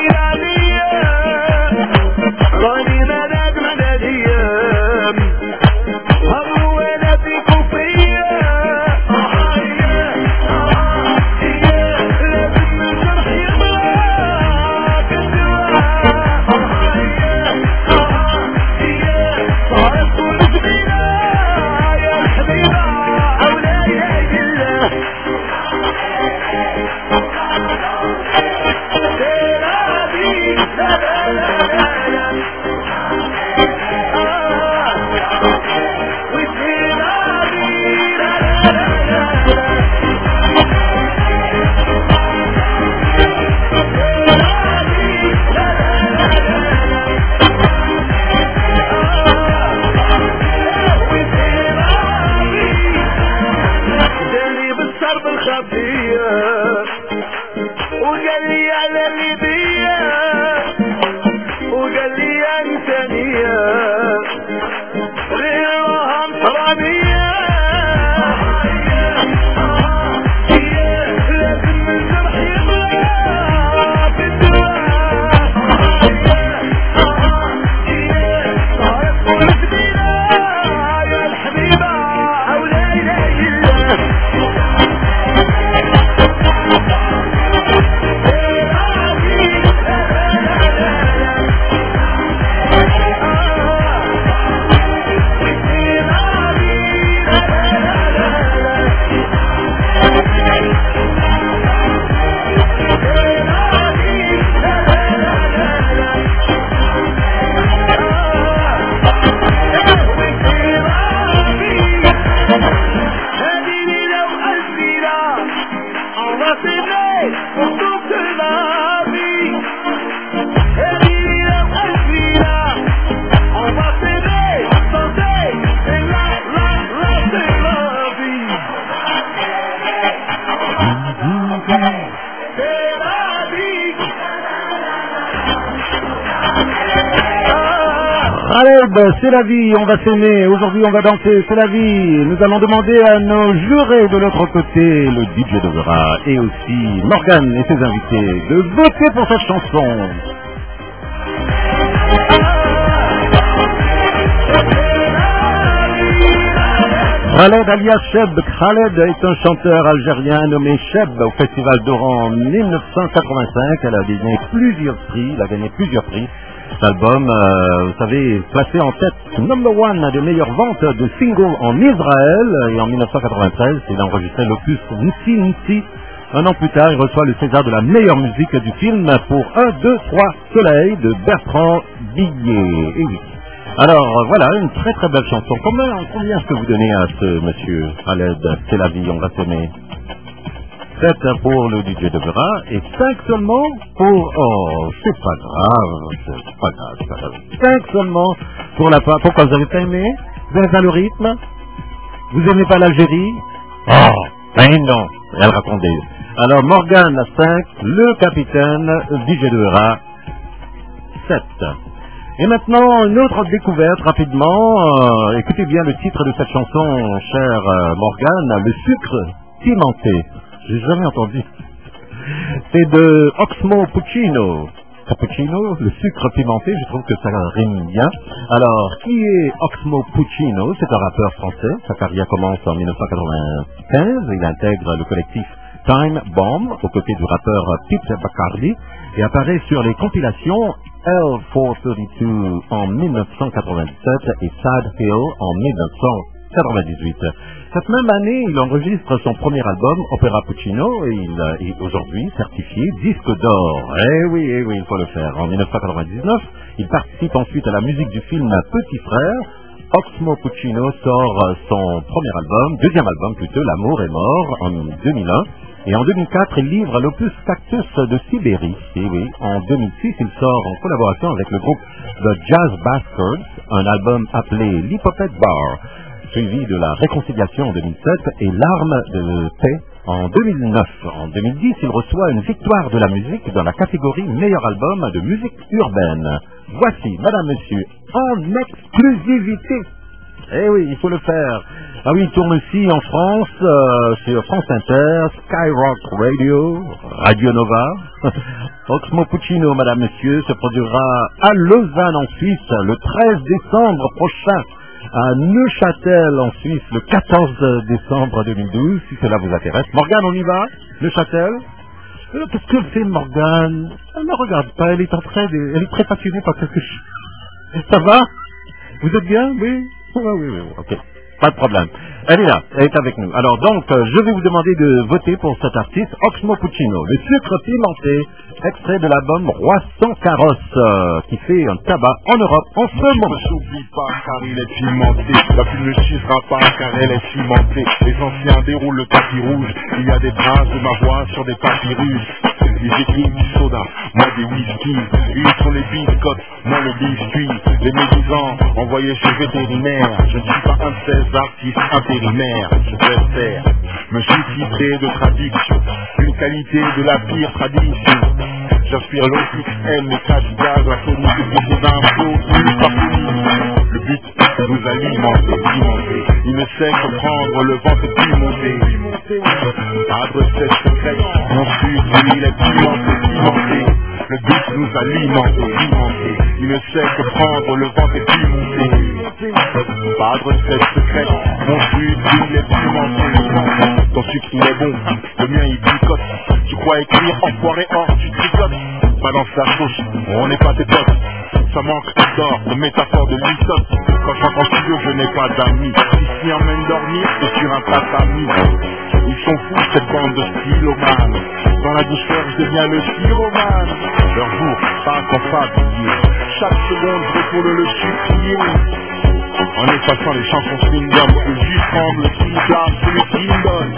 Speaker 6: Khaled, c'est la vie, on va s'aimer, aujourd'hui on va danser, c'est la vie. Nous allons demander à nos jurés de l'autre côté, le DJ Devera et aussi Morgane et ses invités, de voter pour cette chanson. Khaled alias Cheb. Khaled est un chanteur algérien nommé Cheb au Festival d'Oran en 1985. Elle a gagné plusieurs prix. L'album, vous savez, placé en tête number one des meilleures ventes de singles en Israël. Et en 1993, il a enregistré l'opus Nsi Nsi. Un an plus tard, il reçoit le César de la meilleure musique du film pour 1, 2, 3 Soleil de Bertrand Billet. Et oui. Alors voilà, une très très belle chanson. Combien est-ce que vous donnez à ce monsieur Khaled? C'est la vie, on va s'aimer. 7 pour le DJ Devera et 5 seulement pour... Oh, c'est pas grave. 5 seulement pour la part. Pourquoi vous avez pas aimé? Vous aimez pas le rythme? Vous aimez pas l'Algérie? Oh, ben non. Elle raconte des... Alors Morgane à 5, le capitaine DJ Devera 7. Et maintenant, une autre découverte rapidement. Écoutez bien le titre de cette chanson, chère Morgane, le sucre pimenté. J'ai jamais entendu. C'est de Oxmo Puccino. Cappuccino, le sucre pimenté, je trouve que ça rime bien. Alors, qui est Oxmo Puccino? C'est un rappeur français. Sa carrière commence en 1995. Il intègre le collectif Time Bomb aux côtés du rappeur Pete Bacardi et apparaît sur les compilations L432 en 1997 et Sad Hill en 1998. Cette même année, il enregistre son premier album, Opera Puccino, et il est aujourd'hui certifié disque d'or. Eh oui, il faut le faire. En 1999, il participe ensuite à la musique du film Petit Frère. Oxmo Puccino sort son deuxième album plutôt, L'amour est mort, en 2001. Et en 2004, il livre l'opus Cactus de Sibérie. Et oui, en 2006, il sort en collaboration avec le groupe The Jazz Bastards, un album appelé l'Hippopète Bar, suivi de La Réconciliation en 2007 et L'Arme de paix en 2009. En 2010, il reçoit une victoire de la musique dans la catégorie meilleur album de musique urbaine. Voici, madame, monsieur, en exclusivité. Eh oui, il faut le faire. Ah oui, il tourne aussi en France, sur France Inter, Skyrock Radio, Radio Nova. Oxmo Puccino, madame, monsieur, se produira à Lausanne en Suisse le 13 décembre prochain. À Neuchâtel en Suisse le 14 décembre 2012, si cela vous intéresse. Morgane, on y va? Neuchâtel? Qu'est-ce que fait Morgane? Elle ne me regarde pas, elle est très passionnée par quelque chose. Ça va? Vous êtes bien? Oui? Oui, ok. Pas de problème. Elle est là, elle est avec nous. Alors donc, je vais vous demander de voter pour cet artiste, Oxmo Puccino, le sucre pimenté, extrait de l'album Roi sans carrosse, qui fait un tabac en Europe en ce moment.
Speaker 21: Ne s'oublie pas car il est pimenté, la pluie ne chiffrera pas car elle est cimentée. Les anciens déroulent le tapis rouge, il y a des traces de ma voix sur des papyrus. Ils écrivent du soda, moi des whisky. Ils sont les biscottes, moi le biscuit. Les médisants envoyés chez vétérinaire. Je ne suis pas un de ces artistes intérimaires. Je vais faire me susciter de traduction, une qualité de la pire tradition. J'aspire l'OXM, les cash gaz, la chronique des infos, plus partout. Le but c'est de nous alimenter. Il ne sait que prendre le ventre et pimonter. Pas de recette secrète, mon sud, il est pimenté. Le but c'est de nous alimenter. Il ne sait que prendre le ventre et pimonter. Pas de recette secrète, mon sud, il est pimenté. Ton sucre il est bon, le mien il picote. Tu crois écrire enfoiré or, tu tricotes. Balance la sauce, on n'est pas tes potes. Ça manque d'or, de métaphore de litote. Quand je rentre en studio, je n'ai pas d'amis. Ici emmène dormir, et sur un tatami. Ils sont fous cette bande de stylomanes. Dans la douceur, je deviens le stylomane. Leur jour passe en fatigué. Chaque seconde, je retourne le sucrier. En effaçant les chansons swingum, je veux juste prendre le syllabe, celui qui me donne.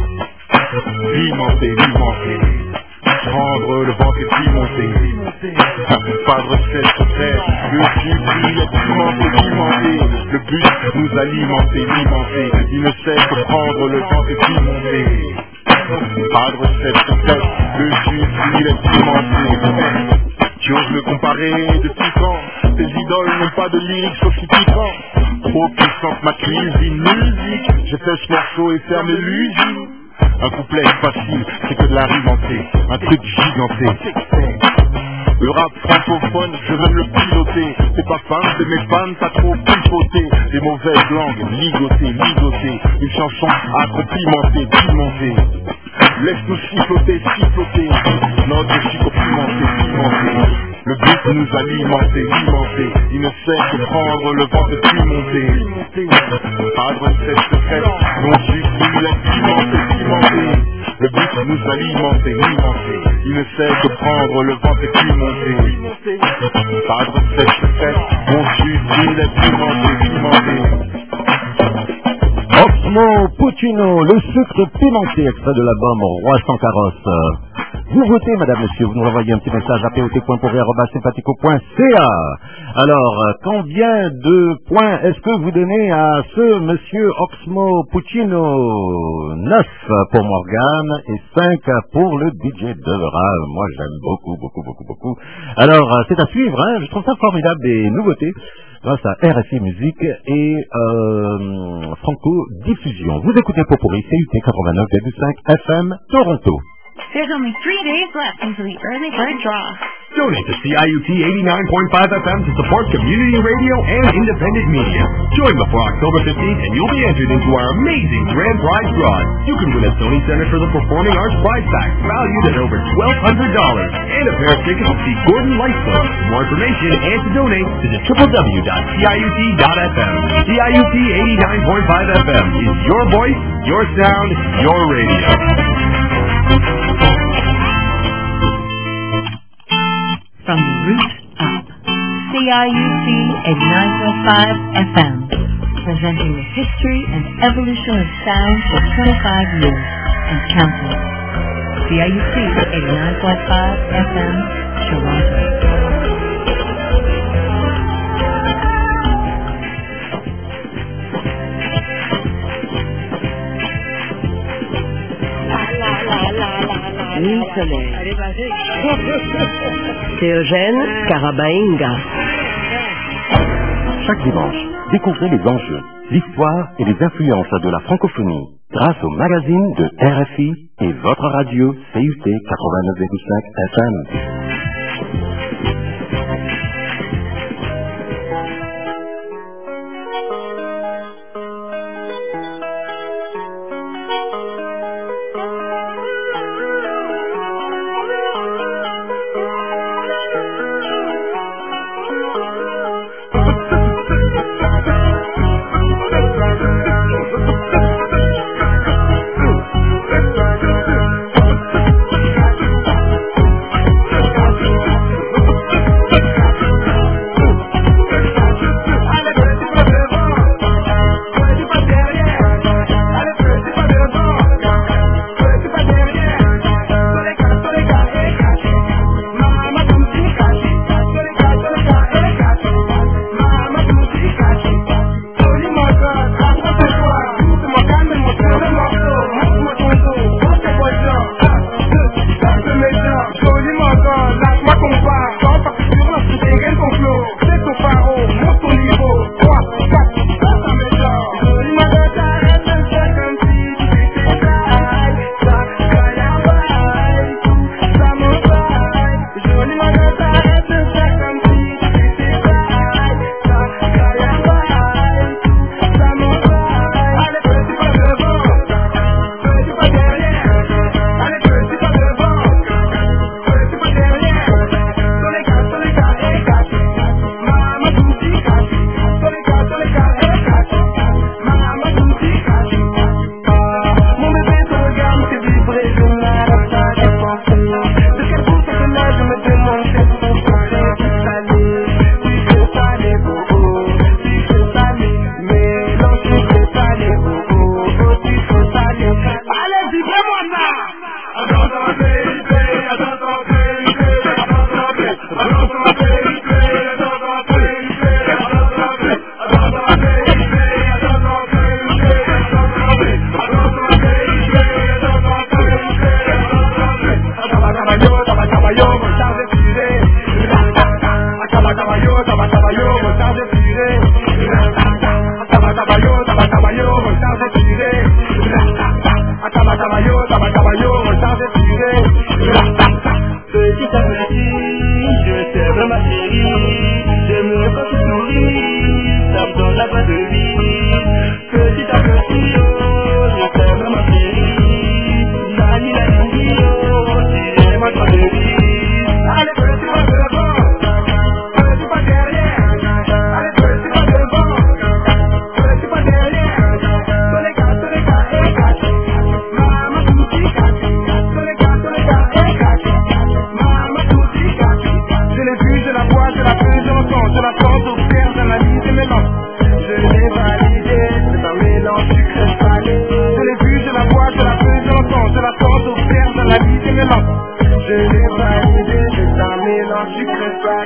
Speaker 21: Pimenté. Prendre le ventre et pimonter. Pas de recette secrète. Le sucre est pimenté. Le but nous alimenter. Il ne sait que prendre le ventre et pimonter. Pas de recette secrète. Le sucre il est pimenté. Tu oses me comparer depuis quand? tes idoles n'ont pas de lyrics aussi piquants. Trop puissante ma cuisine musique. J'ai fait ce morceau et fermé l'usine. Un couplet facile, c'est que de la rimentée. Un truc giganté. Le rap francophone, je veux le piloter. C'est pas fan, c'est mes fans, pas trop pipoté. Des mauvaises langues, ligotées. Une chanson à trop pimentée. Laisse-nous siffloter. Notre pimenté. Le but nous alimenté. Il ne sait que prendre le vent de pimenté. Pas de recette secrète, non juste il est pimenté. Le but nous alimenter. Il ne sait que prendre le vent de pimenté. Pas de recette secrète, non juste il est pimenté.
Speaker 6: Oxmo Puccino, le sucre pimenté, extrait de l'album Roi sans carrosse. Vous votez, madame, monsieur, vous nous envoyez un petit message à pot.pourri@sympathico.ca. Alors, combien de points est-ce que vous donnez à ce monsieur Oxmo Puccino? 9 pour Morgane et 5 pour le DJ Devera. Moi, j'aime beaucoup. Alors, c'est à suivre, hein. Je trouve ça formidable, des nouveautés grâce à RFI Musique et Franco Diffusion. Vous écoutez Popurrí, CUT 89,5 FM, Toronto.
Speaker 11: There's only 3 days left until the early bird draw.
Speaker 2: Donate to CIUT 89.5 FM to support community radio and independent media. Join before October 15th and you'll be entered into our amazing grand prize draws. You can win a Sony Center for the Performing Arts prize pack valued at over $1,200 and a pair of tickets to see Gordon Lightfoot. For more information and to donate, visit www.ciut.fm. CIUT 89.5 FM is your voice, your sound, your radio.
Speaker 20: From the root up, CIUT 89.5 FM, presenting the history and evolution of sound for 25 years and counting. CIUT 89.5 FM, Toronto.
Speaker 15: L'île Soleil. Théogène Karabainga.
Speaker 6: Chaque dimanche, découvrez les enjeux, l'histoire et les influences de la francophonie grâce au magazine de RFI et votre radio CUT 89,5 FM.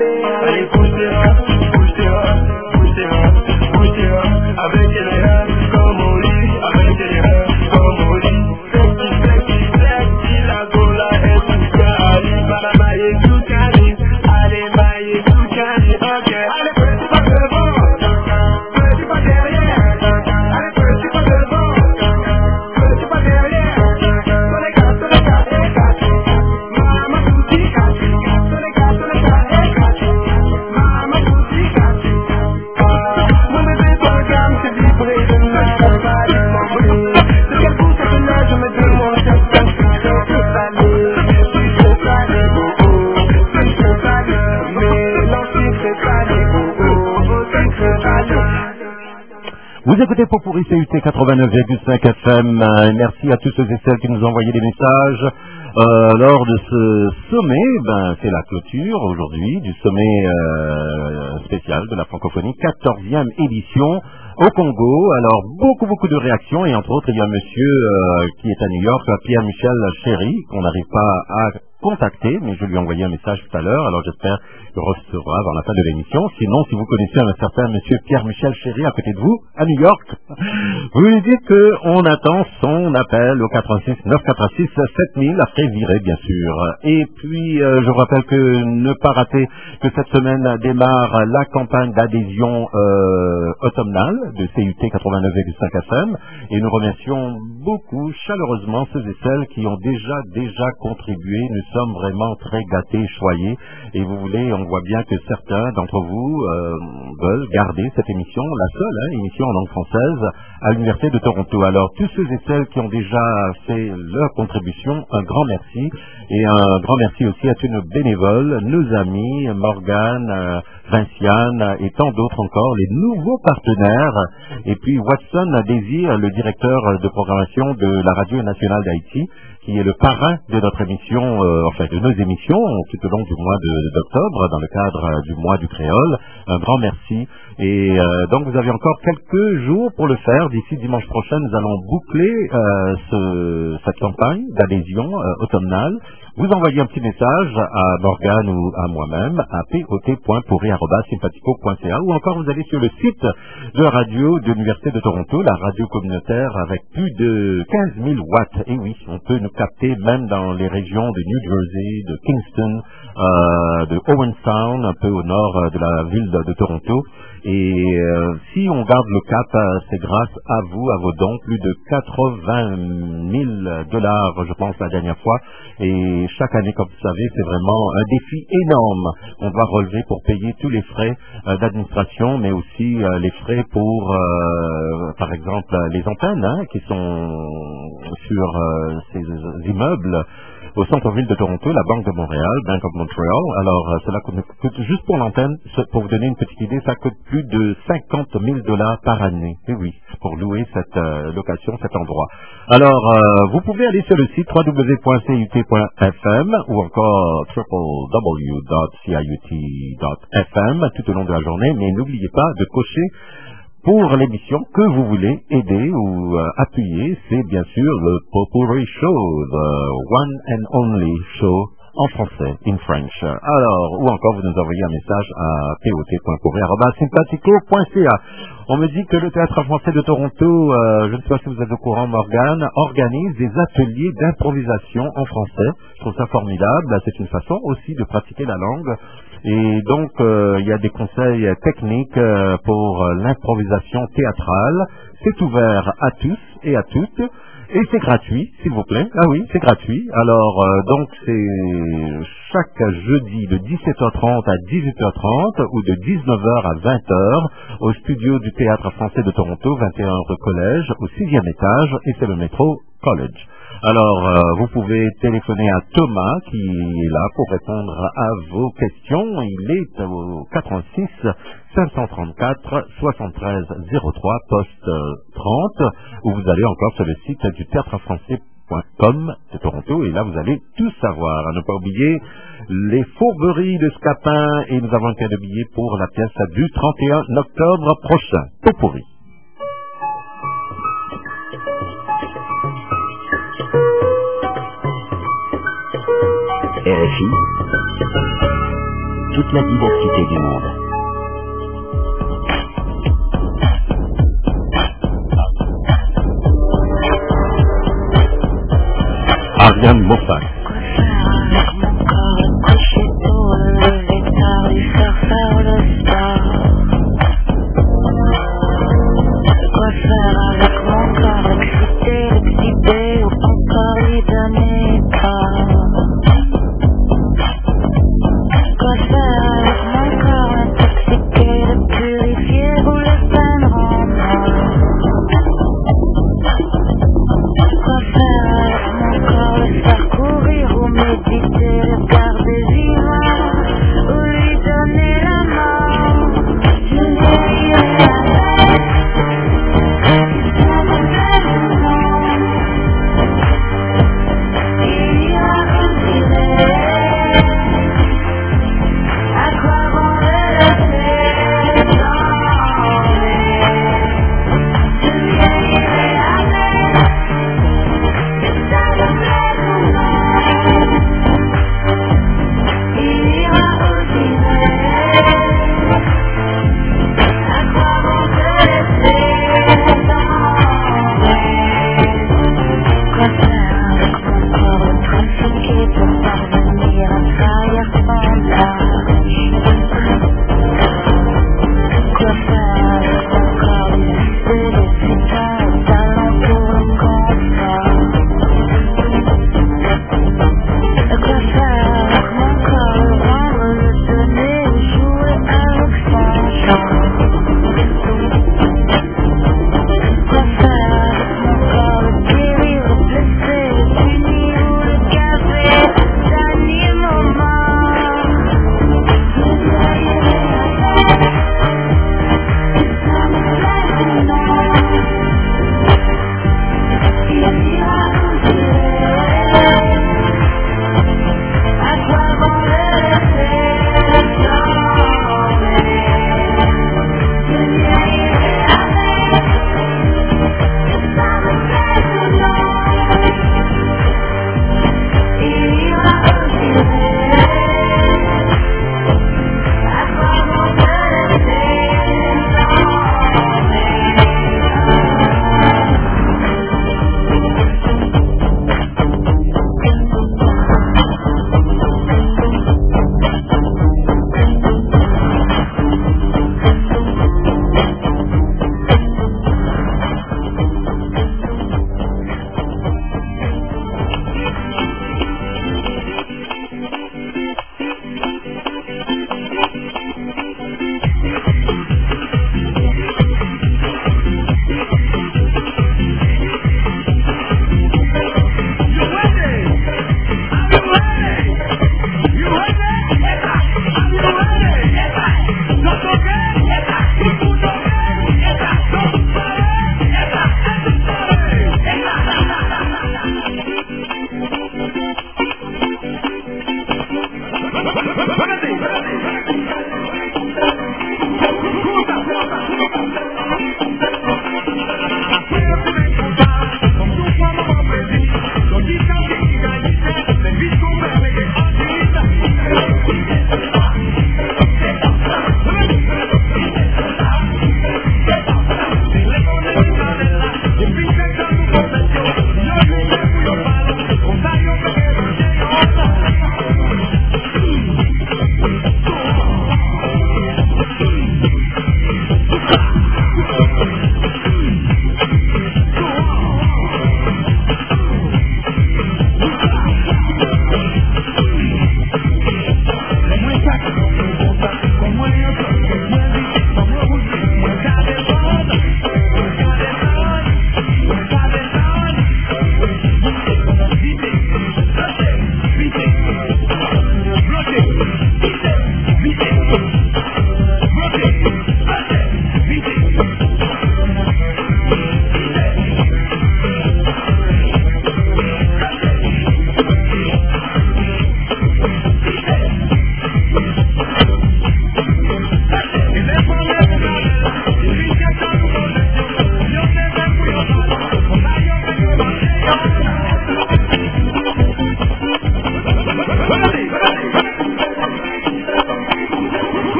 Speaker 5: Allez, bouge tes reins, bouge tes reins, bouge tes reins, bouge tes reins. Avec les reins comme au lit, avec les reins comme au lit. Sexy, la gola est tout cali. Maille tout cali, allez maille tout cali. Ok, allez petit pas devant, petit pas derrière. Allez petit pas devant, petit pas derrière. Solega, mama tutti cati. Solega, mama tutti cati. Mon bébé programme c'est vibré de ma campagne. De quel bout ça venait, je me demande certains secrets de salé. Si c'est salé, oh oh, si c'est salé. Mais non, si c'est salé, oh oh, si c'est salé.
Speaker 6: Vous écoutez Popurri CUT 89,5 FM. Merci à tous ceux et celles qui nous ont envoyé des messages. Lors de ce sommet, c'est la clôture aujourd'hui du sommet spécial de la francophonie, 14e édition au Congo. Alors beaucoup de réactions et entre autres il y a un monsieur qui est à New York, Pierre-Michel Chéry, qu'on n'arrive pas à contacter, mais je lui ai envoyé un message tout à l'heure, alors j'espère le recevra avant la fin de l'émission. Sinon, si vous connaissez un certain monsieur Pierre-Michel Chéry à côté de vous, à New York, vous lui dites qu'on attend son appel au 86 986 7000, après viré bien sûr. Et puis, je vous rappelle que ne pas rater que cette semaine démarre la campagne d'adhésion automnale de CUT 89,5 FM, et nous remercions beaucoup chaleureusement ceux et celles qui ont déjà contribué. Nous sommes vraiment très gâtés, choyés, et vous voulez, on voit bien que certains d'entre vous veulent garder cette émission, la seule émission en langue française à l'Université de Toronto. Alors tous ceux et celles qui ont déjà fait leur contribution, un grand merci, et un grand merci aussi à tous nos bénévoles, nos amis, Morgane, Vinciane et tant d'autres encore, les nouveaux partenaires, et puis Watson Désir, le directeur de programmation de la Radio nationale d'Haïti, qui est le parrain de notre émission, de nos émissions tout au long du mois d'octobre, dans le cadre du mois du créole. Un grand merci. Et donc vous avez encore quelques jours pour le faire. D'ici dimanche prochain, nous allons boucler cette campagne d'adhésion automnale. Vous envoyez un petit message à Morgane ou à moi-même à pot.pourri@sympathico.ca, ou encore vous allez sur le site de la radio de l'Université de Toronto, la radio communautaire avec plus de 15 000 watts. Et oui, on peut nous capter même dans les régions de New Jersey, de Kingston, de Owen Sound, un peu au nord de la ville de Toronto. Et si on garde le cap, c'est grâce à vous, à vos dons, plus de 80 000 $, je pense, la dernière fois. Et chaque année, comme vous savez, c'est vraiment un défi énorme. On doit relever pour payer tous les frais d'administration, mais aussi les frais pour, par exemple, les antennes qui sont sur ces immeubles au centre-ville de Toronto, la Banque de Montréal, Bank of Montreal. Alors, cela coûte juste pour l'antenne, pour vous donner une petite idée, ça coûte plus de 50 000 $ par année. Et oui, pour louer cette location, cet endroit. Alors, vous pouvez aller sur le site www.cut.fm ou encore www.ciut.fm tout au long de la journée, mais n'oubliez pas de cocher pour l'émission que vous voulez aider ou appuyer. C'est bien sûr le Popurri Show, the one and only show en français, in French. Alors, ou encore vous nous envoyez un message à pot.pourri@sympathico.ca. On me dit que le Théâtre français de Toronto, je ne sais pas si vous êtes au courant, Morgane, organise des ateliers d'improvisation en français. Je trouve ça formidable. C'est une façon aussi de pratiquer la langue. Et donc, il y a des conseils techniques pour l'improvisation théâtrale. C'est ouvert à tous et à toutes. Et c'est gratuit, s'il vous plaît. Ah oui, c'est gratuit. Alors, donc, c'est chaque jeudi de 17h30 à 18h30 ou de 19h à 20h au studio du Théâtre français de Toronto, 21 rue Collège, au 6e étage, et c'est le métro College. Alors, vous pouvez téléphoner à Thomas qui est là pour répondre à vos questions. Il est au 86 534 73 03 poste 30, ou vous allez encore sur le site du théâtrefrançais.com de Toronto, et là vous allez tout savoir. À ne pas oublier les fourberies de Scapin, et nous avons un cas de billet pour la pièce du 31 octobre prochain. Popurri.
Speaker 9: RFI, toute la diversité du monde.
Speaker 6: Ariane Moffat.
Speaker 1: Méditer le quart des humains ou lui donner la main.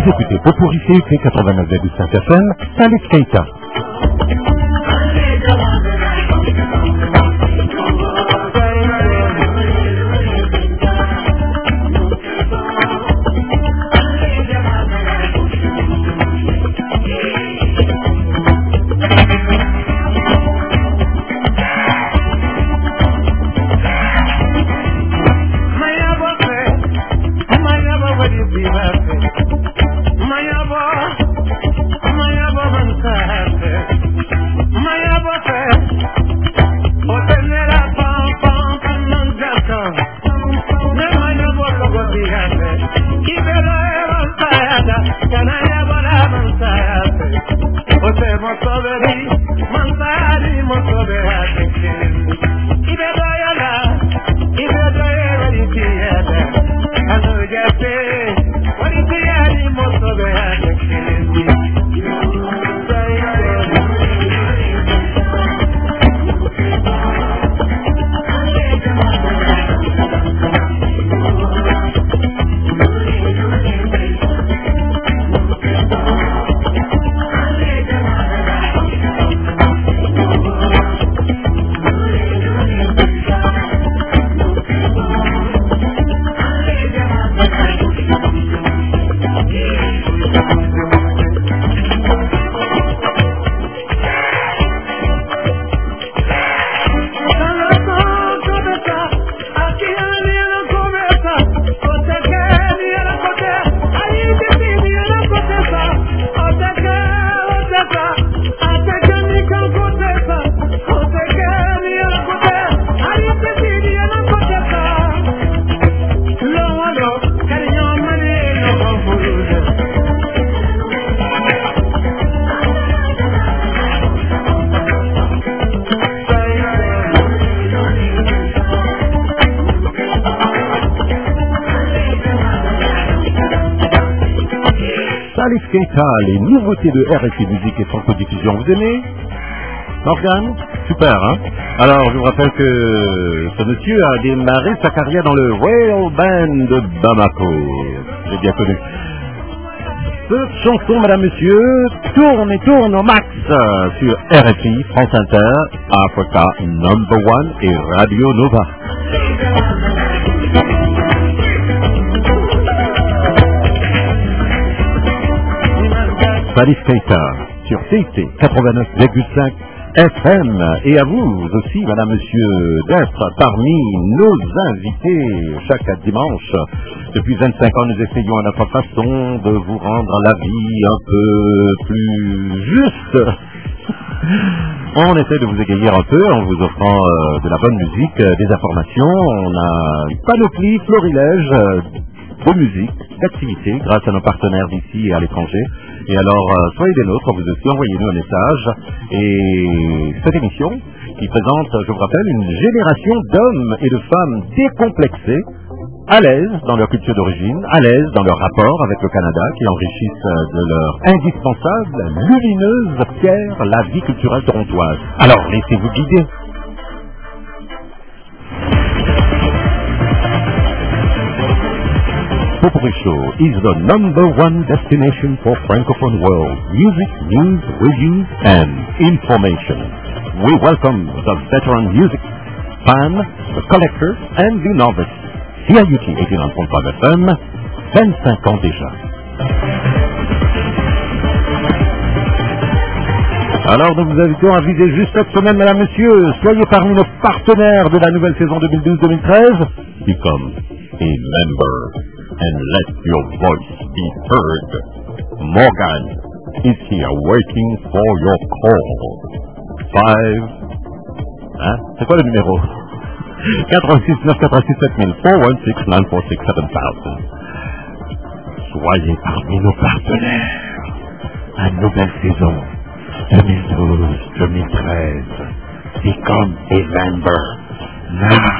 Speaker 6: Vous écoutez Popuri CUT 89,5 FM, Salif Keita. Salif Keita, les nouveautés de RFI Musique et Franco-Diffusion, vous aimez Morgane? Super, hein? Alors, je vous rappelle que ce monsieur a démarré sa carrière dans le Royal Band de Bamako. J'ai bien connu. Cette chanson, madame, monsieur, tourne et tourne au max sur RFI, France Inter, Africa #1 et Radio Nova. Salif Keita sur CIT 89,5 FM. Et à vous aussi, madame, monsieur, d'être parmi nos invités chaque dimanche. Depuis 25 ans, nous essayons à notre façon de vous rendre la vie un peu plus juste. On essaie de vous égayer un peu en vous offrant de la bonne musique, des informations. On a une panoplie, florilège de musique, d'activités grâce à nos partenaires d'ici et à l'étranger. Et alors, soyez des nôtres, vous aussi, envoyez-nous un message. Et cette émission qui présente, je vous rappelle, une génération d'hommes et de femmes décomplexés, à l'aise dans leur culture d'origine, à l'aise dans leur rapport avec le Canada, qui enrichissent de leur indispensable, lumineuse pierre la vie culturelle torontoise. Alors, laissez-vous guider. Popuri Show is the #1 destination for Francophone world. Music, news, reviews, and information. We welcome the veteran music fan, the collector, and the novice. CIUT 89.5 FM, 25 ans déjà. Alors nous vous invitons à viser juste cette semaine, mesdames, messieurs. Soyez parmi nos partenaires de la nouvelle saison 2012-2013. Become a member and let your voice be heard. Morgan is here waiting for your call. 5. Hein? C'est quoi le numéro? 86 986 7000 416 946 7000. Soyez parmi nos partenaires. À nouvelle saison 2012-2013. Become a member now.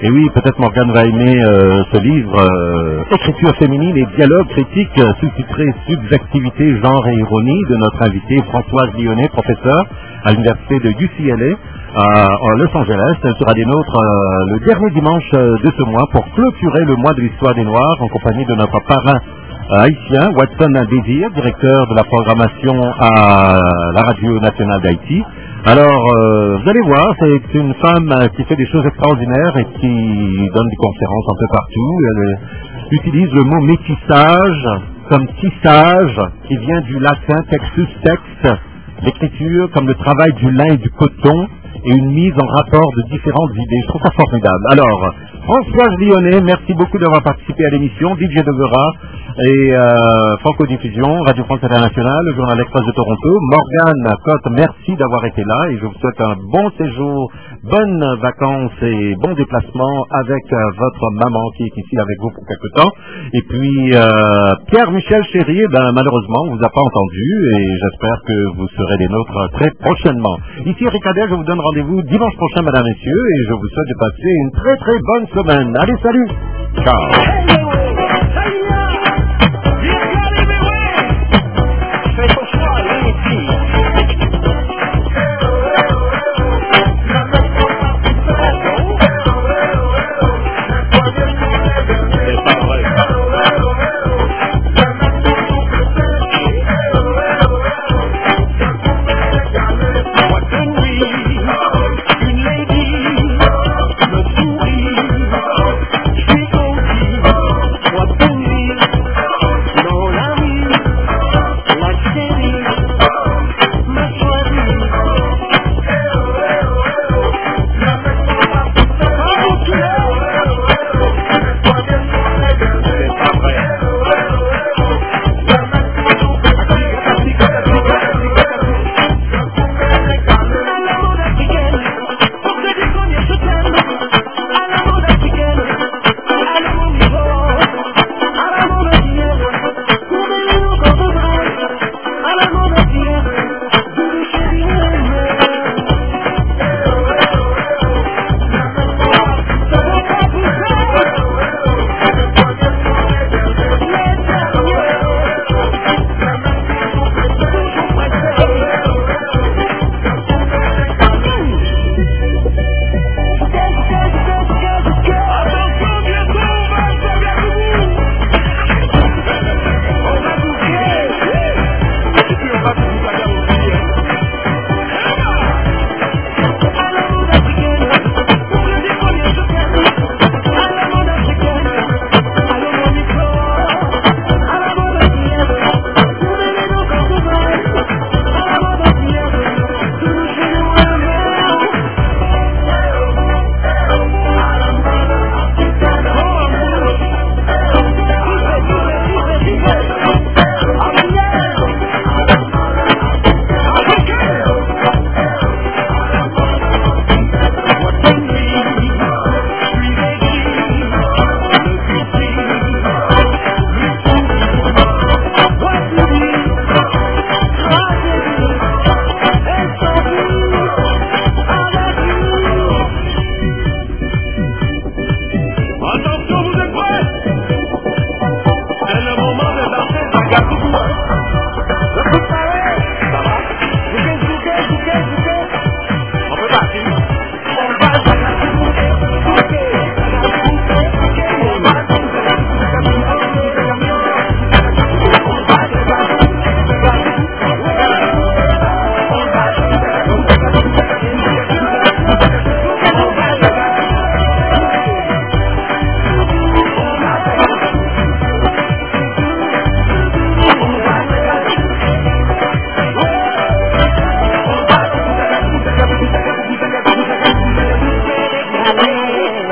Speaker 6: Et oui, peut-être Morgane va aimer ce livre, Écriture féminine et dialogue critique, sous-titré Subjectivité, genre et ironie, de notre invitée Françoise Lyonnais, professeure à l'université de UCLA en Los Angeles. Elle sera des nôtres le dernier dimanche de ce mois pour clôturer le mois de l'histoire des Noirs en compagnie de notre parrain haïtien, Watson Désir, directeur de la programmation à la Radio Nationale d'Haïti. Alors, vous allez voir, c'est une femme qui fait des choses extraordinaires et qui donne des conférences un peu partout. Elle utilise le mot métissage comme tissage, qui vient du latin textus text, l'écriture comme le travail du lin et du coton, et une mise en rapport de différentes idées. Je trouve ça formidable. Alors, Françoise Lyonnais, merci beaucoup d'avoir participé à l'émission. DJ Deguera et Franco-Diffusion, Radio France Internationale, le Journal Express de Toronto. Morgane Cotte, merci d'avoir été là et je vous souhaite un bon séjour, bonnes vacances et bon déplacement avec votre maman qui est ici avec vous pour quelque temps. Et puis, Pierre-Michel Chéri, malheureusement, on vous a pas entendu et j'espère que vous serez des nôtres très prochainement. Ici, Ricadet, je vous donne rendez-vous dimanche prochain, mesdames et messieurs, et je vous souhaite de passer une très très bonne semaine. Allez, salut! Ciao!